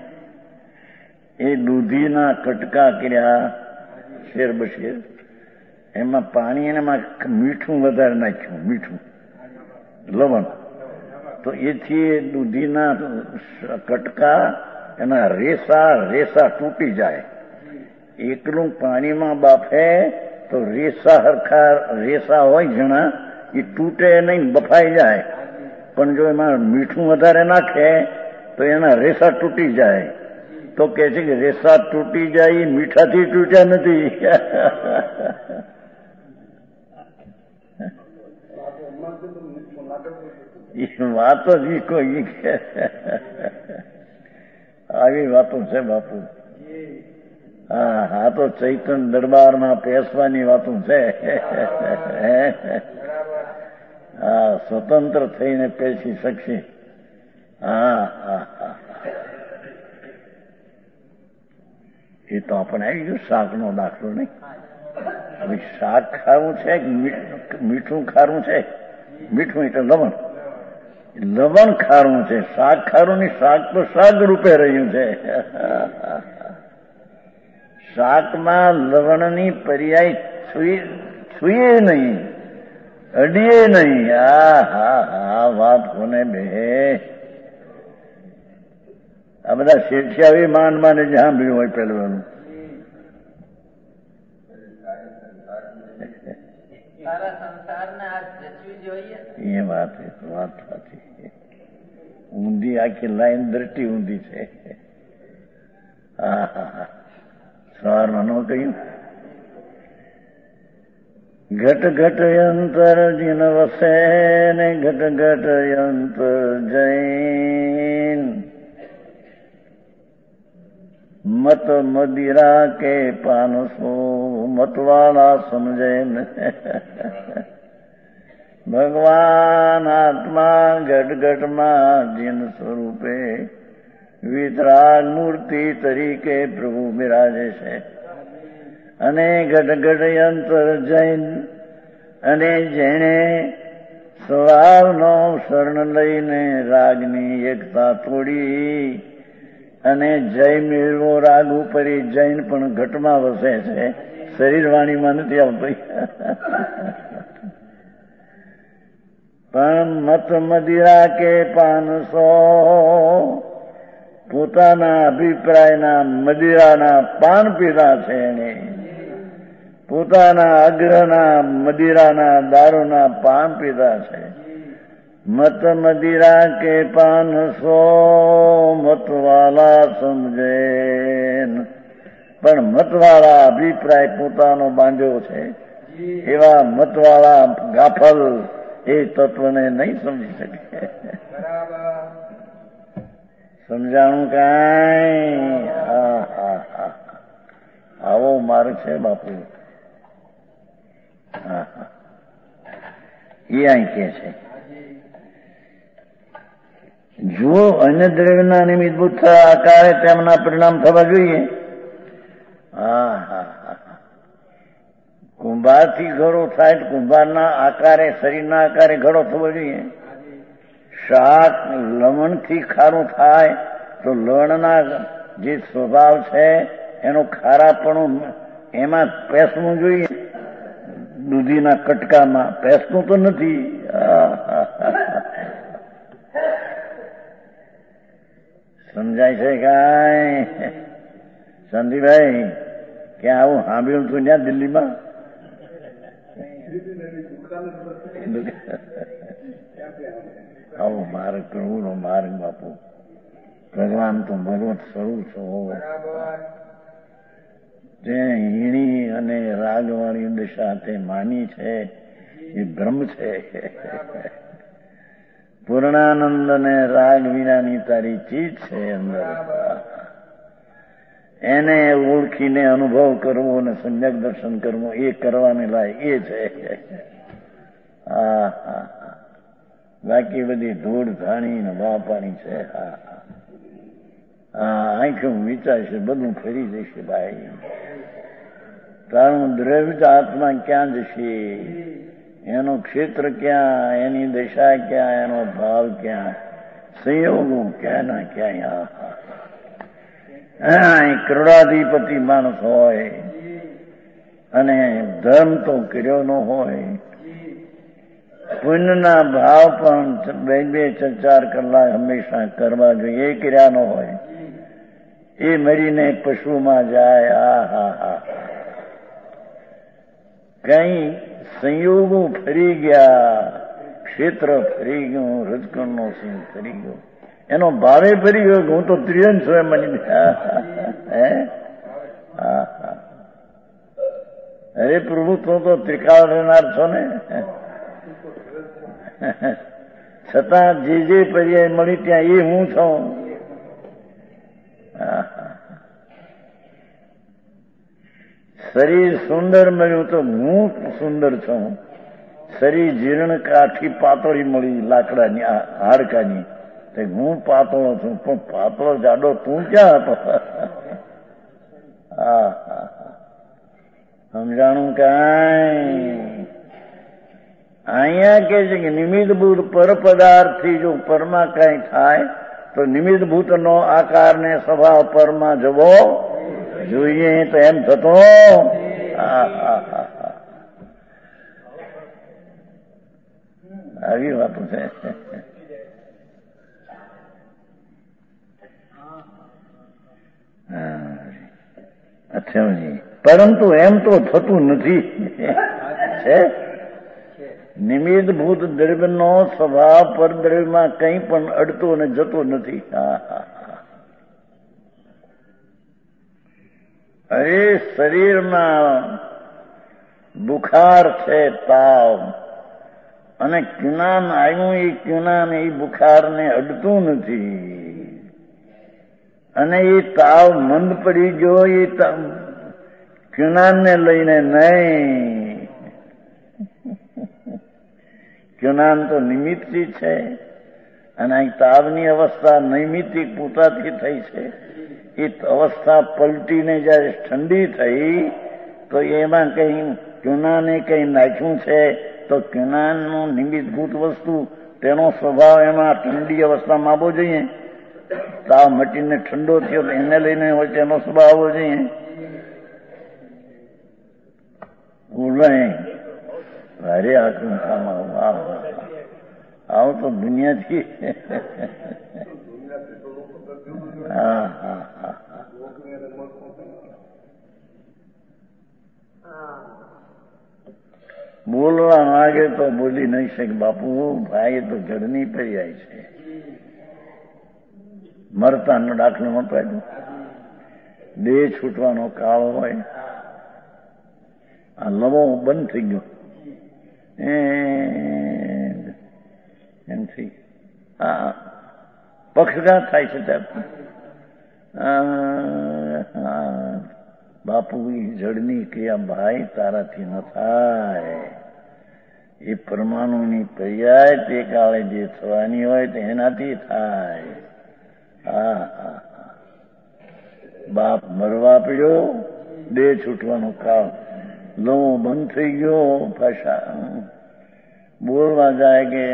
Speaker 1: એ દૂધીના કટકા કર્યા શેર બશેર, એમાં પાણી એનામાં મીઠું વધારે નાખ્યું, મીઠું લવણ, તો એથી દૂધીના કટકા એના રેસા રેસા તૂટી જાય. એકલું પાણીમાં બાફે તો રેસા હરખા રેસા હોય જણા એ તૂટે નહીં, બફાઈ જાય. પણ જો એમાં મીઠું વધારે નાખે તો એના રેસા તૂટી જાય. તો કે છે કે રેસા તૂટી જાય એ મીઠાથી તૂટ્યા નથી. એ વાતો જ કોઈ આવી વાતો છે બાપુ. હા હા, તો ચૈતન દરબારમાં પેસવાની વાતો છે. હા, સ્વતંત્ર થઈને પેસી શકશે. હા હા હા, એ તો આપણે આવી ગયું શાકનો દાખલો નહીં. હવે શાક ખારું છે મીઠું ખારું છે? મીઠું એટલે લવણ, લવણ ખારું છે. શાક ખારું નહીં, શાક તો શાક રૂપે રહ્યું છે. શાકમાં લવણની પર્યાય છુએ નહીં, અડીએ નહીં. હા હા હા, વાત કોને બે. આ બધા શેઠિયાવી માંડ માને જ સાંભળ્યું હોય પેલું. એ વાત વાત સાચી. ઊંધી આખી લાઈન દ્રષ્ટિ ઊંધી છે. હા હા હા, સવારમાં ન કહ્યું ઘટ ઘટ યંતર જીન વસે ને ઘટ ઘટ યંતર જૈન મત મદિરા કે પાનસો મતવાળા સમજે ને. ભગવાન આત્મા ઘટઘટમાં જીન સ્વરૂપે વિતરાગ મૂર્તિ તરીકે પ્રભુ બિરાજે છે. અને ગડગડ યંત્ર જૈન અને જેણે સ્વભાવનો શરણ લઈને રાગની એકતા તોડી અને જય મેળવો રાગ ઉપરી જૈન પણ ઘટમાં વસે છે, શરીર વાણીમાં નથી આવતું. પણ મત મદિરા કે પાંચસો પોતાના અભિપ્રાયના મદિરાના પાન પીધા છે એને, પોતાના અગ્રના મદિરાના દારૂના પાન પીધા છે. મત મદિરા કે પાંચસો મતવાલા સમજે, પણ મતવાળા અભિપ્રાય પોતાનો બાંધ્યો છે એવા મતવાળા ગાફલ એ તત્વને નહીં સમજી શકે. સમજાણું કાંઈ? આવો માર્ગ છે બાપુ. એ અહીં કે છે જો અન્ય દ્રવ્યના નિમિત્તભૂત આકારે તેમના પરિણામ થવા જોઈએ. હા હા હા કુંભારથી ઘડો થાય તો કુંભારના આકારે, શરીરના આકારે ઘડો થવો જોઈએ. શાક લવણથી ખારું થાય તો લવણના જે સ્વભાવ છે એનો ખારાપણું એમાં પેસવું જોઈએ. દૂધીના કટકામાં પેસતું તો નથી. સમજાય છે કાંઈ સંદીભાઈ? ક્યાં આવું સાંભળ્યું તું ત્યાં દિલ્હીમાં? આવો માર્ગ પ્રભુનો માર્ગ બાપુ. ભગવાન તો ભગવત સ્વરૂપ છો. જે હીણી અને રાગવાળી દશા તે માની છે એ બ્રહ્મ છે. પૂર્ણાનંદ અને રાગ વિનાની તારી ચીજ છે અંદર. એને ઓળખીને અનુભવ કરવો અને સમ્યક દર્શન કરવું એ કરવાને લાયક એ છે. હા હા બાકી બધી ધૂળ ધાણી ને વાપાણી છે. હા હા આંખો વિચારશે બધું ફરી જશે ભાઈ. તારું દ્રવ્ય આત્મા ક્યાં જશે? એનો ક્ષેત્ર ક્યાં? એની દશા ક્યાં? એનો ભાવ ક્યાં? સંયોગો ક્યાં ના ક્યાં? હા કરોડાધિપતિ માણસ હોય અને ધર્મ તો કર્યો ન હોય, પુણ્યના ભાવ પણ બે બે ચાર ચાર કલાક હંમેશા કરવા જોઈએ, એ કર્યા ન હોય, એ મરીને પશુમાં જાય. આ હા હા કઈ સંયોગો ફરી ગયા, ક્ષેત્ર ફરી ગયું, રજકણનો સિંહ ફરી ગયો, એનો ભાવે ફરી ગયો. હું તો ત્રિયન છું એમ મની. હે હા હા અરે પ્રભુ તો તો ત્રિકાળ રહેનાર છો ને. છતાં જે જે પર્યાય મળી ત્યાં એ હું છું. શરીર સુંદર મળ્યું તો હું સુંદર છું. શરીર જીર્ણ કાઠી પાતળી મળી લાકડાની હાડકાની તો હું પાતળો છું. પણ પાતળો જાડો તું ક્યાં હતો? હા હા સમજાણું કાંઈ? અહીંયા કે છે કે નિમિત્તભૂત પર પદાર્થથી જો પરમાં કઈ થાય તો નિમિત્તભૂતનો આકાર ને સ્વભાવ પરમાં જવો જોઈએ. તો એમ થતો આવી વાતો છે. અચ્છા પરંતુ એમ તો થતું નથી. છે નિમિત્તભૂત દ્રવ્યનો સ્વભાવ પર દ્રવ્યમાં કંઈ પણ અડતો અને જતો નથી. હા હા અરે શરીરમાં બુખાર છે, તાવ, અને ક્યુનાન આવ્યું. એ ક્યુનાન એ બુખારને અડતું નથી, અને એ તાવ મંદ પડી ગયો એ ક્યુનાનને લઈને નહીં. ક્યુનાન તો નિમિત્તિક છે અને અહીં તાવની અવસ્થા નૈમિત્તિક પોતાથી થઈ છે. એ અવસ્થા પલટીને જયારે ઠંડી થઈ તો એમાં કઈ ક્યુનાને કઈ નાખ્યું છે તો ક્યુનાનનું નિમિત્તભૂત વસ્તુ તેનો સ્વભાવ એમાં ઠંડી અવસ્થામાં આવવો જોઈએ. તાવ મટીને ઠંડો થયો એને લઈને હોય તેનો સ્વભાવ આવવો જોઈએ. ભારે આકાંક્ષામાં આવો તો દુનિયાથી હા હા હા બોલવા માંગે તો બોલી નહીં શકે. બાપુ ભાઈ તો જડની પર્યાય છે. મરતાનો દાખલો ન પાડ્યો. દેહ છૂટવાનો કાળ હોય, આ લવો બંધ થઈ ગયો એમથી આ પક્ષઘાત થાય છે. ત્યાં બાપુ જડની ક્રિયા ભાઈ તારાથી ન થાય. એ પરમાણુની પર્યાય તે કાળે જે થવાની હોય તે એનાથી થાય. હા હા બાપ મરવા પડ્યો, દેહ છૂટવાનો કાળ, લવો બંધ થઈ ગયો, ભાષા બોલવા જાય કે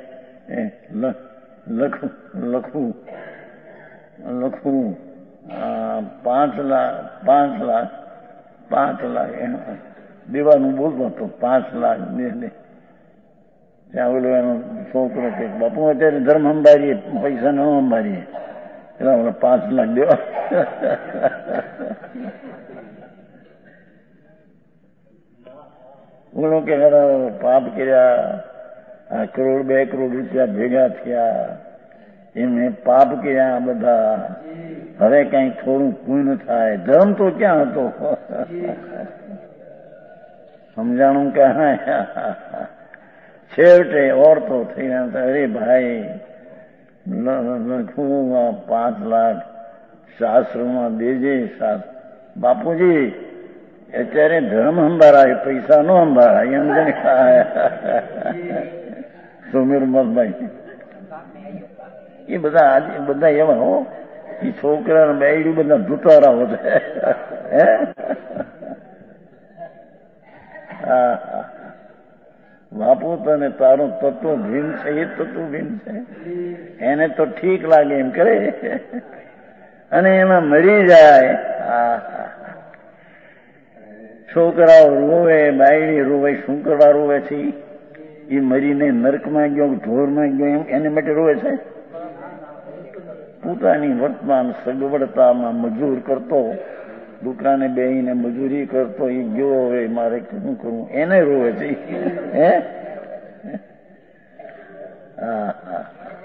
Speaker 1: લખું લખું લખું પાંચ લાખ પાંચ લાખ પાંચ લાખ એમ દેવાનું બોલતો હતો. પાંચ લાખ દે. ત્યાં ઓલો એનો છોકરો કે બાપુ અત્યારે ધર્મ અંબારીએ, પૈસા ન અંબારીએ, એટલે મને પાંચ લાખ દેવા. ઓલો કે પાપ કર્યા, આ કરોડ બે કરોડ રૂપિયા ભેગા થયા, એમને પાપ કર્યા બધા, હવે કઈ થોડું પૂર્ણ થાય. ધર્મ તો ક્યાં હતો? સમજાણું કે છેવટે ઓરતો થઈ અરે ભાઈ લખું પાંચ લાખ શાસ્ત્રમાં દેજે. બાપુજી અત્યારે ધર્મ સંભાળાય, પૈસા નો સંભાળાય એમ જણ સુમીર મતભાઈ એ બધા આજે બધા એવા હો. એ છોકરા બેડું બધા ધૂતારાઓ છે. બાપુ તને તારું તત્વ ભીન છે, એ તત્વ ભીન છે. એને તો ઠીક લાગે એમ કરે અને એમાં મરી જાય. છોકરાઓ રોવે, બાયડી રોવે, શું કરવા રોવે છે? એ મરીને નરકમાં ગયો, ઢોરમાં ગયો એમ એને માટે રોવે છે? પોતાની વર્તમાન સગવડતામાં મજૂર કરતો, દુકાને બેહીને મજૂરી કરતો એ ગયો, હવે મારે શું કરવું એને રોવે છે. હે હા હા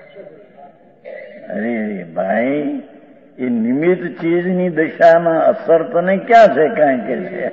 Speaker 1: અરે ભાઈ એ નિમિત્ત ચીજની દશામાં અસર તને ક્યાં છે? કાંઈ કે છે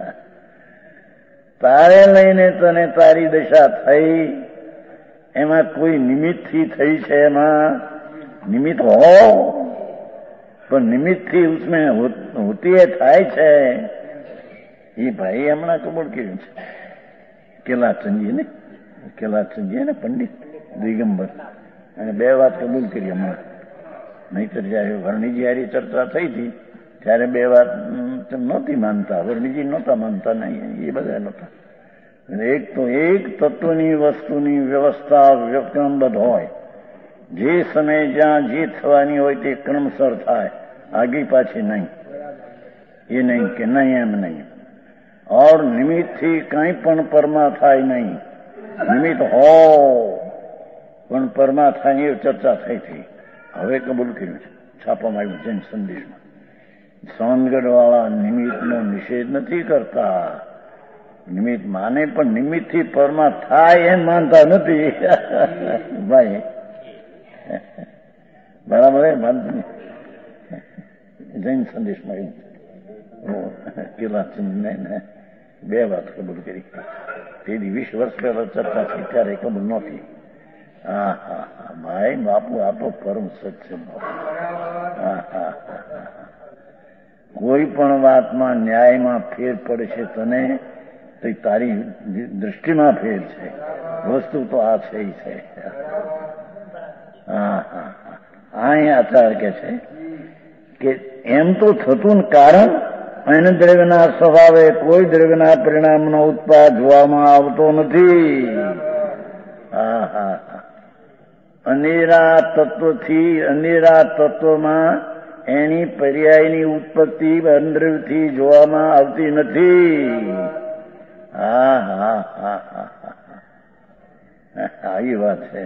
Speaker 1: તારે લઈને તને તારી દશા થઈ, એમાં કોઈ નિમિત્તથી થઈ છે? એમાં નિમિત્ત હો પણ નિમિત્તથી ઉસમે હોતી થાય છે. એ ભાઈ હમણાં કબૂલ કર્યું છે કેલાચંદજી ને કેલાચંદજી ને પંડિત દિગંબર અને બે વાત કબૂલ કરી હમણાં. નહીતર જયારે વર્ણીજી હારી ચર્ચા થઈ હતી ત્યારે બે વાત નહોતી માનતા. વર્ણીજી નહોતા માનતા, નહીં એ બધા નહોતા. એક તો એક તત્વની વસ્તુની વ્યવસ્થા ક્રમબદ્ધ હોય, જે સમય જ્યાં જે થવાની હોય તે ક્રમસર થાય, આગી પાછી નહીં. એ નહીં કે નહીં એમ નહીં. ઓર નિમિત્તથી કંઈ પણ પરમા થાય નહીં. નિમિત્ત હો પણ પરમા થાય એ ચર્ચા થઈ હતી. હવે કબૂલ કર્યું છે, છાપવામાં આવ્યું જૈન સંદેશમાં. સોનગઢ વાળા નિમિત્તનો નિષેધ નથી કરતા. નિમિત્ત માને પણ નિમિત્તથી પરમા થાય એમ માનતા નથી. ભાઈ બરાબર જૈન સંદેશમાં આવ્યું. કેલાચંદને બે વાત કબૂલ કરી. તેથી વીસ વર્ષ પહેલા ચર્ચા થઈ ત્યારે કબૂલ નહોતી. હા હા હા ભાઈ બાપુ આ તો પરમ સત્ય. હા હા કોઈ પણ વાતમાં ન્યાયમાં ફેર પડશે તને તો તારી દૃષ્ટિમાં ફેર છે. વસ્તુ તો આ છે છે. હા હા હા અહીં આચાર કે છે કે એમ તો થતું કારણ એને દ્રવ્યના સ્વભાવે કોઈ દ્રવ્યના પરિણામનો ઉત્પાદ જોવામાં આવતો નથી. હા હા અનેરા તત્વથી અનેરા તત્વમાં એની પર્યાયની ઉત્પત્તિ અંદરથી જોવામાં આવતી નથી. હા હા હા હા આવી વાત છે.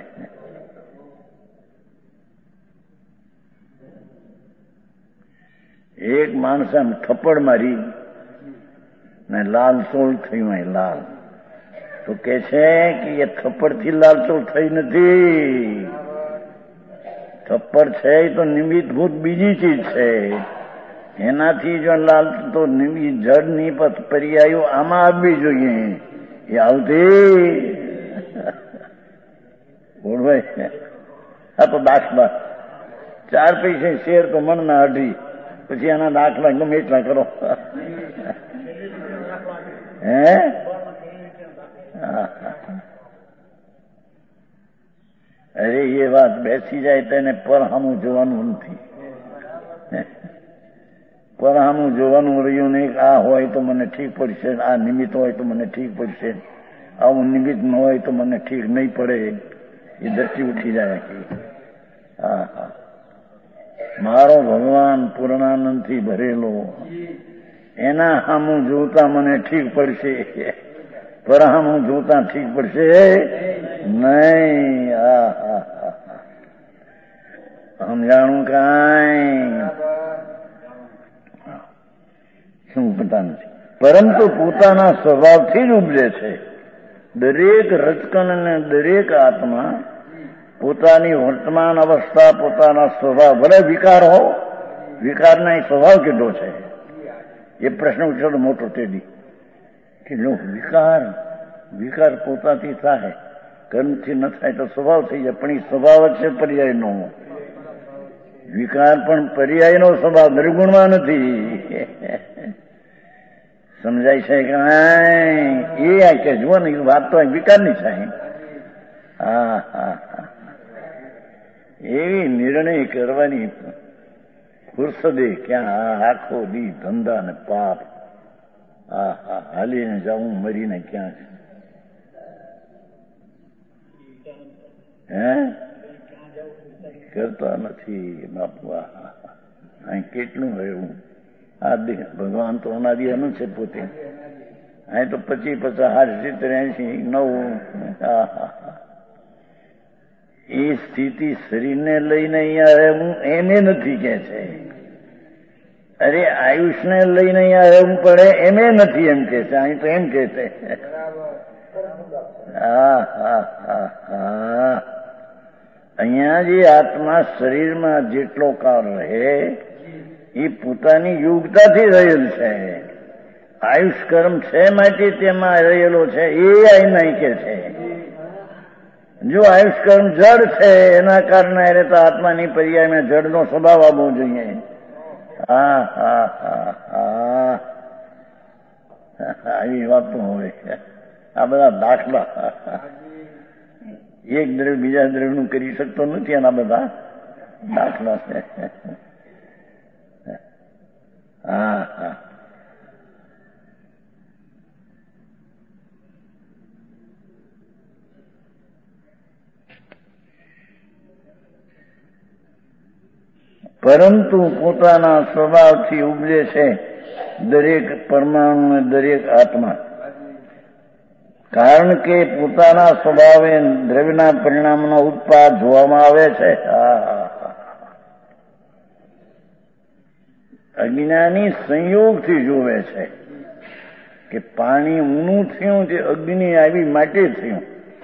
Speaker 1: એક માણસ આમ થપ્પડ મારી ને લાલ ચોળ થયું. એ લાલ તો કે છે કે એ થપ્પડથી લાલ ચોળ થઈ નથી. થપ્પડ છે એ તો નિમિત્તભૂત બીજી ચીજ છે. એનાથી જો લાલ તો નિમિત્ત જડની પર્યાયો આમાં આવવી જોઈએ. એ આવતી બોલભાઈ આ તો દાખલા ચાર પૈસે શેર તો મણના અઢી. પછી એના દાખલા ગમે એટલા કરો. હે અરે એ વાત બેસી જાય તેને પરહામું જોવાનું નથી. પરહામું જોવાનું રહ્યું નહીં. આ હોય તો મને ઠીક પડશે, આ નિમિત્ત હોય તો મને ઠીક પડશે, આવું નિમિત્ત ન હોય તો મને ઠીક નહીં પડે. એ દ્રષ્ટિ ઉઠી જાય. હા હા મારો ભગવાન પૂર્ણાનંદથી ભરેલો, એના સામું જોતા મને ઠીક પડશે, પરહામું જોતા ઠીક પડશે નહીં. હા હા સમજાણું કાંઈ શું પતા નથી. પરંતુ પોતાના સ્વભાવથી જ ઉપજે છે. દરેક રજકણ અને દરેક આત્મા પોતાની વર્તમાન અવસ્થા, પોતાના સ્વભાવ, ભલે વિકાર હો, વિકારના સ્વભાવ કેટલો છે એ પ્રશ્ન ઉઠ્યો મોટો તેદી કે જો વિકાર વિકાર પોતાથી થાય, કર્મથી ન થાય તો સ્વભાવ થઈ જાય. પણ એ સ્વભાવ જ છે પર્યાયનો. વિકાર પણ પર્યાયનો સ્વભાવ, નિર્ગુણમાં નથી. સમજાય છે કે એ આ કે જુઓ ને વાત તો વિકારની થાય. હા હા હા એવી નિર્ણય કરવાની ફુરસદે ક્યાં? આખો દી ધંધા ને પાપ. હા હા હાલીને જવું મરીને ક્યાં છે? હે કરતા નથી બાપુ. અહીં કેટલું રહેવું? આ ભગવાન તો અનાદિ અનંત છે પોતે. અહીં તો પચીસ પચાસ સાઠ સિત્તેર એસી નવું. હા હા એ સ્થિતિ શરીરને લઈને અહીંયા રહેવું એને નથી કે છે. અરે આયુષને લઈને અહીંયા રહેવું પડે એમે નથી એમ કે છે. અહીં તો એમ કે છે. હા હા હા હા અહીંયા જે આત્મા શરીરમાં જેટલો કાળ રહે એ પોતાની યોગ્યતાથી રહેલ છે. આયુષ કર્મ છે માટે તેમાં રહેલો છે એ અહીં કે છે. જો આયુષ કર્મ જડ છે એના કારણે રહેતા આત્માની પર્યાયમાં જડનો સ્વભાવ આવવો જોઈએ. હા હા હા હા આવી વાતો હોય. આ બધા દાખલા એક દ્રવ્ય બીજા દ્રવ્યનું કરી શકતો નથી. એના બધા દાખલા છે. હા હા પરંતુ પોતાના સ્વભાવથી ઉપજે છે દરેક પરમાણુ, દરેક આત્મા. કારણ કે પોતાના સ્વભાવે દ્રવ્યના પરિણામનો ઉત્પાદ જોવામાં આવે છે. અજ્ઞાની સંયોગથી જોવે છે કે પાણી ઊનું થયું તે અગ્નિ આવી માટે થયું.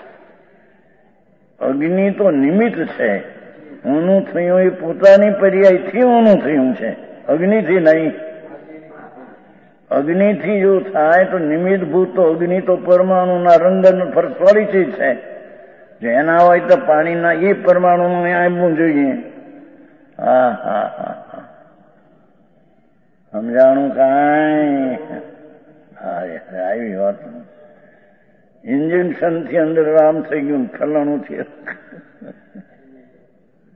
Speaker 1: અગ્નિ તો નિમિત્ત છે. ઊનું થયું એ પોતાની પર્યાયથી ઊનું થયું છે, અગ્નિથી નહીં. અગ્નિથી જો થાય તો નિમિત્તભૂત તો અગ્નિ તો પરમાણુના રંગન ફરસવાળી ચીજ છે. જેના હોય તો પાણીના એ પરમાણુનું આવવું જોઈએ. હા હા હા હા સમજાણું કાંઈ? આવી વાત. ઇન્જેક્શન થી અંદર આમ થઈ ગયું, ફલાણું થયું.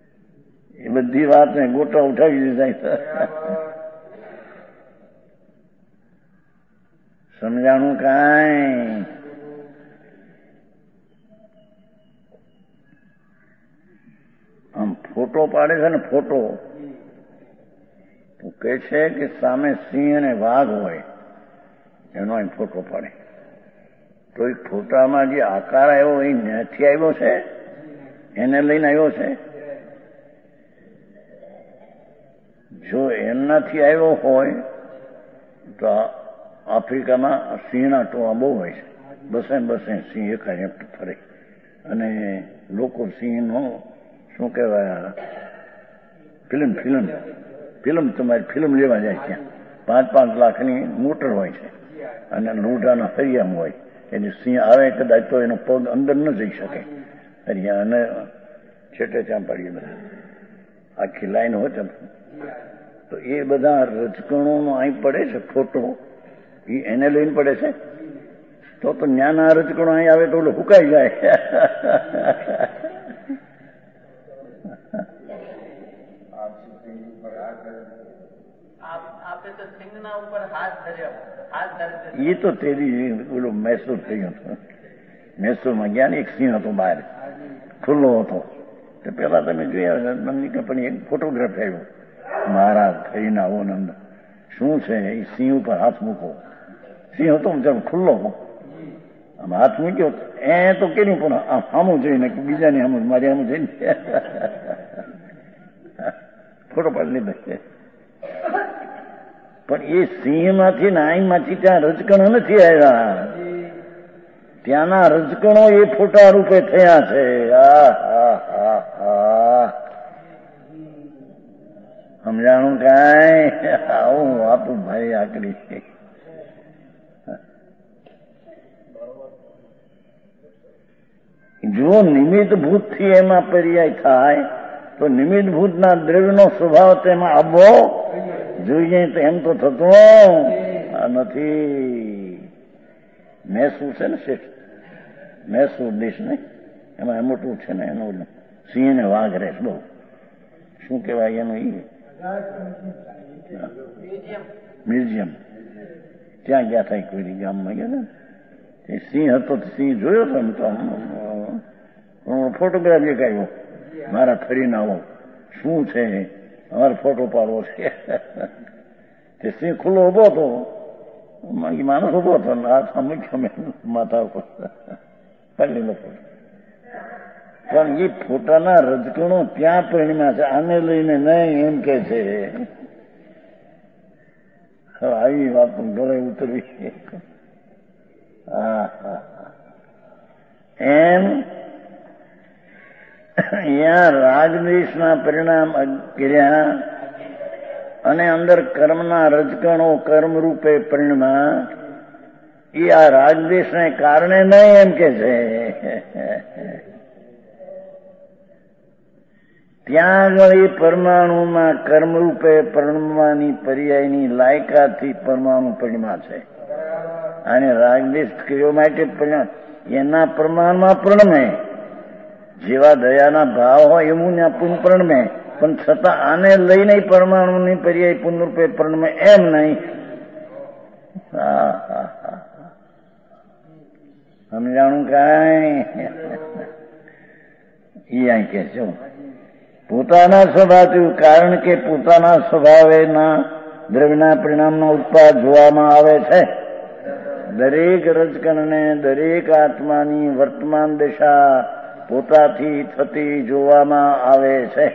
Speaker 1: એ બધી વાતને ગોટા ઉઠાવી દીધા. સમજાણું કાંઈ? આમ ફોટો પાડે છે ને, ફોટો તો કે છે કે સામે સિંહ અને વાઘ હોય એનો અહીં ફોટો પાડે, તો એ ફોટામાં જે આકાર આવ્યો એ નથી આવ્યો છે, એને લઈને આવ્યો છે. જો એમનાથી આવ્યો હોય તો આફ્રિકામાં સિંહના ટોળા બહુ હોય છે, બસે બસે સિંહ એકાય ફરે, અને લોકો સિંહનો શું કહેવાય ફિલ્મ ફિલ્મ ફિલ્મ તમારી ફિલ્મ લેવા જાય ત્યાં. પાંચ પાંચ લાખની મોટર હોય છે અને લોઢાના ફરિયામાં હોય, એટલે સિંહ આવે કદાચ તો એનો પગ અંદર ન જઈ શકે ફરિયા, અને છેટે ત્યાં પડી બધા આખી લાઈન હોય તો એ બધા રજકણોનો અહીં પડે છે ફોટો, એ એને લઈને પડે છે. તો તો ન્યાના રજકણો અહીં આવે તો ઓલો હુકાઈ જાય. એ તો તેરી ઓલો મૈસૂર થઈ ગયો હતો. મૈસૂરમાં ગયા ને એક સિંહ હતો બહાર ખુલ્લો હતો, તો પેલા તમે જોયા પણ એક ફોટોગ્રાફ આવ્યો, મારા થઈને આવો નંદ શું છે, એ સિંહ ઉપર હાથ મૂકો. સિંહ હતો જેમ ખુલ્લો આમ હાથ મૂક્યો એ તો કેવું, પણ આમું જોઈને બીજાની આમ મારી આમ જોઈને ફોટો પાડી લીધો. પણ એ સિંહમાંથી ને આઈમાંથી ત્યાં રજકણો નથી આવ્યા, ત્યાંના રજકણો એ ફોટા રૂપે થયા છે. સમજાણું કાંઈ? આવું આપું ભાઈ આકડી. જો નિમિત્ત ભૂત થી એમાં પર્યાય થાય તો નિમિત્ત ભૂતના દ્રવ્યનો સ્વભાવ તેમાં આવવો જોઈએ, તો એમ તો થતો નથી. મૈસૂર છે ને શેઠ, મૈસૂર દેશ ને એમાં મોટું છે ને એનું સિંહ ને વાઘ રહે બહુ, શું કહેવાય એનું ઈ મ્યુઝિયમ, ત્યાં ગયા થાય કોઈ ગામમાં ગયા ને, સિંહ હતો તો સિંહ જોયો હતો ને, તો ફોટોગ્રાફી કર્યો, મારા ફરીને આવો શું છે, અમારે ફોટો પાડવો છે. તે સિંહ ખુલ્લો ઉભો હતો, માણસ ઉભો હતો ને હાથ મૂક્યો મેં માથા ઉપર પાડી લો ફોટો. પણ એ ફોટાના રજકણો ત્યાં પરિણ્યા છે, આને લઈને નહીં એમ કે છે. હવે આવી વાત ગળે ઉતરવી. હા હા એમ અહીંયા રાગદ્વેષના પરિણામ કર્યા અને અંદર કર્મના રજકણો કર્મ રૂપે પરિણમ્યા, એ આ રાગદ્વેષને કારણે નહીં એમ કે છે. ત્યાં આગળ એ પરમાણુમાં કર્મરૂપે પરિણમવાની પર્યાયની લાયકાતથી પરમાણુ પરિણમ્યા છે, અને રાગદ્વેષ કયો માટે પરિણામ એના પ્રમાણમાં પરિણમે, જેવા દયાના ભાવ હોય એવું ત્યાં પુન પરિણમે, પણ છતાં આને લઈને પરમાણુની પર્યાય પુનરૂપે પરિણમે એમ નહીં. હા હા હા સમજાણું કાંઈ? એ અહીં કે છે પોતાના સ્વભાવથી, કારણ કે પોતાના સ્વભાવેના દ્રવ્યના પરિણામનો ઉત્પાદ જોવામાં આવે છે. દરેક રજકણને દરેક આત્માની વર્તમાન દશા પોતાથી થતી જોવામાં આવે છે.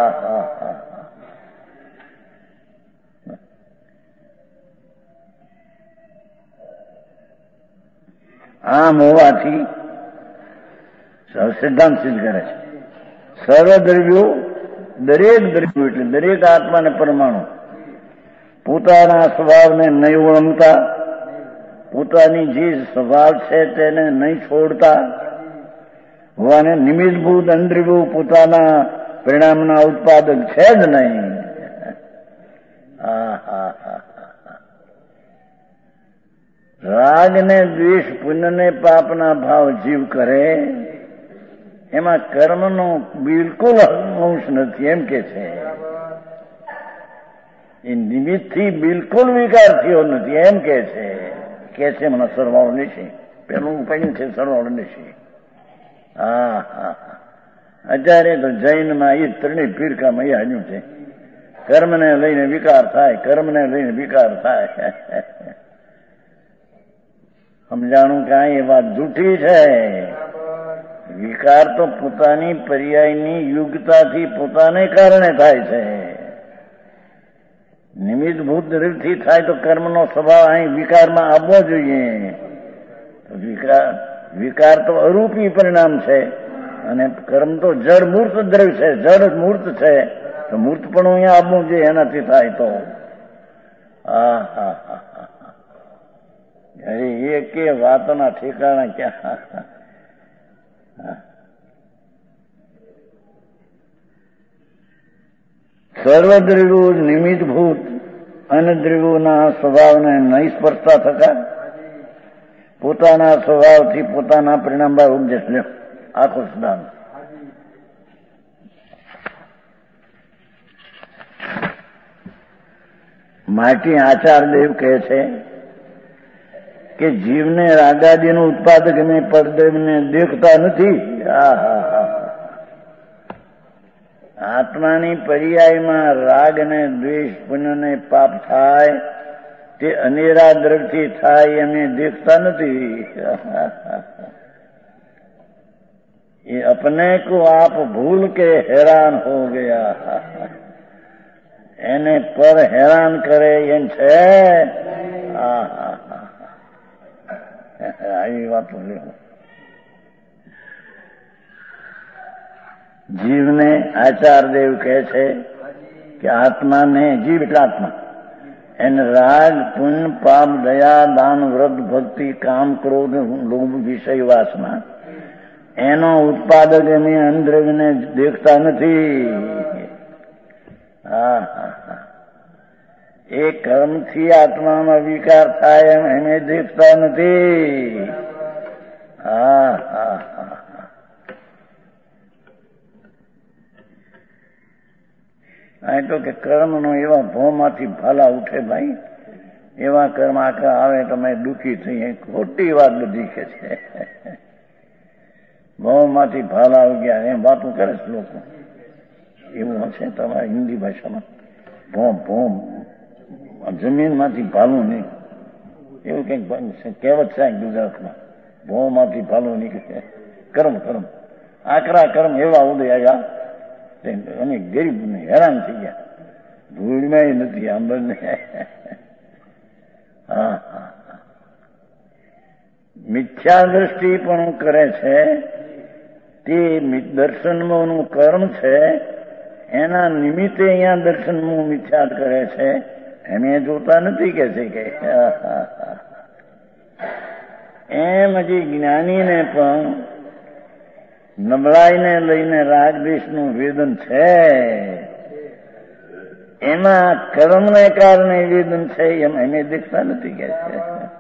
Speaker 1: આમ હોવાથી સિદ્ધાંત સિદ્ધ કરે છે, સર્વ દ્રવ્યો દરેક દ્રવ્યો એટલે દરેક આત્માને પરમાણુ પોતાના સ્વભાવને નહીં ઓળંગતા, પોતાની જે સ્વભાવ છે તેને નહીં છોડતા હોવાને નિમિત્તભૂત અંદ્રભૂત પોતાના પરિણામના ઉત્પાદક છે જ નહીં. હા હા હા રાગ ને દ્વેષ પુણ્ય ને પાપના ભાવ જીવ કરે, એમાં કર્મનો બિલકુલ અંશ નથી એમ કે છે. એ નિમિત્તથી બિલકુલ વિકાર થયો નથી એમ કે છે. કે છે મને સરવાળો લેશે. પેલું પડ્યું છે સરવાળો લેશે. હા હા હા અત્યારે તો જૈનમાં એ ત્રણેય ફિરકામાં એ હાજર છે. કર્મને લઈને વિકાર થાય, કર્મને લઈને વિકાર થાય. સમજાણું કે એ વાત જૂઠી છે. વિકાર તો પોતાની પર્યાયની યુગતાથી પોતાને કારણે થાય છે. નિમિત્તભૂત દ્રવ્યથી થાય તો કર્મનો સ્વભાવ અહીં વિકારમાં આવવો જોઈએ. વિકાર વિકાર તો અરૂપી પરિણામ છે અને કર્મ તો જળ મૂર્ત દ્રવ્ય છે, જળ મૂર્ત છે તો મૂર્ત પણ અહીંયા આવવું જોઈએ એનાથી થાય તો. હા હા હા અરે એ કે વાતોના ઠેકાણા ક્યાં. સર્વદ્રવ્યો નિમિત્તભૂત અનદ્રવ્યોના સ્વભાવને નહીં સ્પર્શતા થતા પોતાના સ્વભાવથી પોતાના પરિણામ ભાવ ઉપદેશ લ્યો. આખો સિદ્ધાંત માટી આચારદેવ કહે છે કે જીવને રાગાદીનું ઉત્પાદક ને પરદેવને દેખતા નથી. આત્માની પર્યાયમાં રાગ ને દ્વેષ પુણ્ય ને પાપ થાય તે અનેરા દ્રવ્યથી થાય એમને દેખતા નથી. ये अपने को आप भूल के हैरान हो गया. એને પર હેરાન કરે એમ છે. આવી વાતો લેવું. જીવને આચારદેવ કહે છે કે આત્માને જીવ એટલે આત્મા એને રાગ પુણ્ય પાપ દયા દાન વ્રત ભક્તિ કામ ક્રોધ લોભ વિષય વાસના એનો ઉત્પાદક એની અંદ્રવ્યને દેખતા નથી. હા હા એ કર્મથી આત્મામાં વિકાર થાય એમ એને દેખતા નથી. હા હા હા અહીં તો કે કર્મનો એવા ભોમાંથી ભાલા ઉઠે ભાઈ, એવા કર્મ આખા આવે તમે દુઃખી થઈ. ખોટી વાત બધી કે છે. ભોમાંથી ભાલા આવી ગયા એમ વાતો કરે છે લોકો. એવું હશે તમારી હિન્દી ભાષામાં ભોમ ભોમ જમીનમાંથી ભાલું નહીં એવું કંઈક કહેવત છે ગુજરાતમાં. ભોમાંથી ભાલું નીકળે. કર્મ કર્મ આકરા કર્મ એવા ઉદય આવ્યા અને ગરીબ હેરાન થઈ ગયા. ધૂળમાં નથી આંબરને. હા હા મિથ્યા દ્રષ્ટિ પણ કરે છે તે દર્શનનું કર્મ છે એના નિમિત્તે અહીંયા દર્શનનું મિથ્યાત કરે છે. એને જોતા નથી કે છે કે એમ હજી જ્ઞાનીને પણ નબળાઈને લઈને રાગદ્વેષનું વેદન છે. એમાં કર્મને કારણે વેદન છે એમ એને દેખતા નથી કે છે.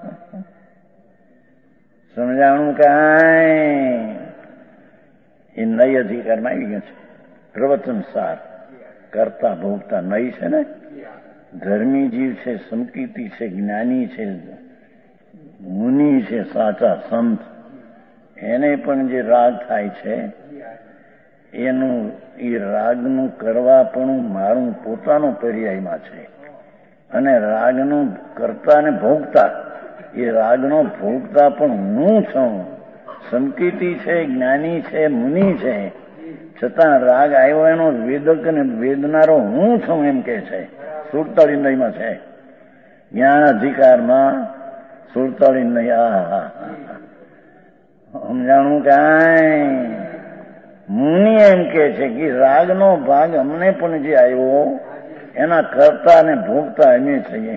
Speaker 1: સમજાણું કાંઈ એ નય અધિકારમાં આવી ગયું છે. પ્રવચન સાર કરતા ભોગતા નય છે ને. ધર્મી જીવ છે, સંકિતી છે, જ્ઞાની છે, મુનિ છે, સાચા સંત એને પણ જે રાગ થાય છે એનું એ રાગનું કરવા પણ મારું પોતાનું પર્યાયમાં છે. અને રાગનું કરતા ને ભોગતા એ રાગનો ભોગતા પણ હું છું. સંકિતી છે, જ્ઞાની છે, મુનિ છે, છતાં રાગ આવ્યો એનો વેદક અને વેદનારો હું છું એમ કે છે. સુડતાળી નયમાં છે. જ્ઞાન અધિકારમાં સુડતાળી નય. આ સમજાણું કાંઈ. મુનિ એમ કે છે કે રાગનો ભાગ અમને પણ જે આવ્યો એના કરતા અને ભોગતા અમે છીએ.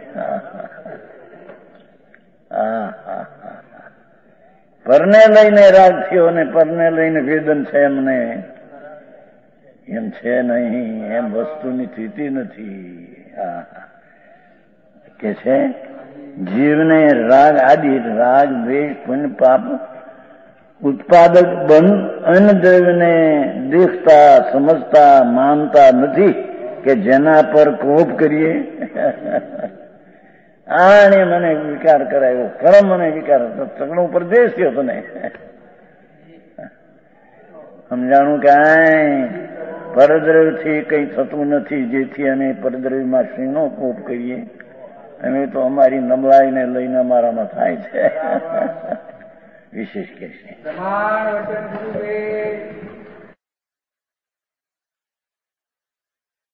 Speaker 1: પરને લઈને રાગ થયો અને પરને લઈને વેદન છે એમને એમ છે નહીં. એમ વસ્તુની સ્થિતિ નથી. કે છે જીવને રાગ આદિ રાગ દ્વેષ પુણ્ય પાપ ઉત્પાદક બંધ અન્નદ્રવ્યને દેખતા સમજતા માનતા નથી કે જેના પર કોપ કરીએ આને મને વિકાર કરાયો, કર્મ મને વિકાર, સગનો ઉપર દેશ થયો તને. સમજાણું કાંઈ પરદ્રવ્યથી કઈ થતું નથી, જેથી અમે પરદ્રવ્યમાં શ્રીનો કોપ કરીએ. અમે તો અમારી નબળાઈને લઈને અમારામાં થાય છે. વિશેષ કે છે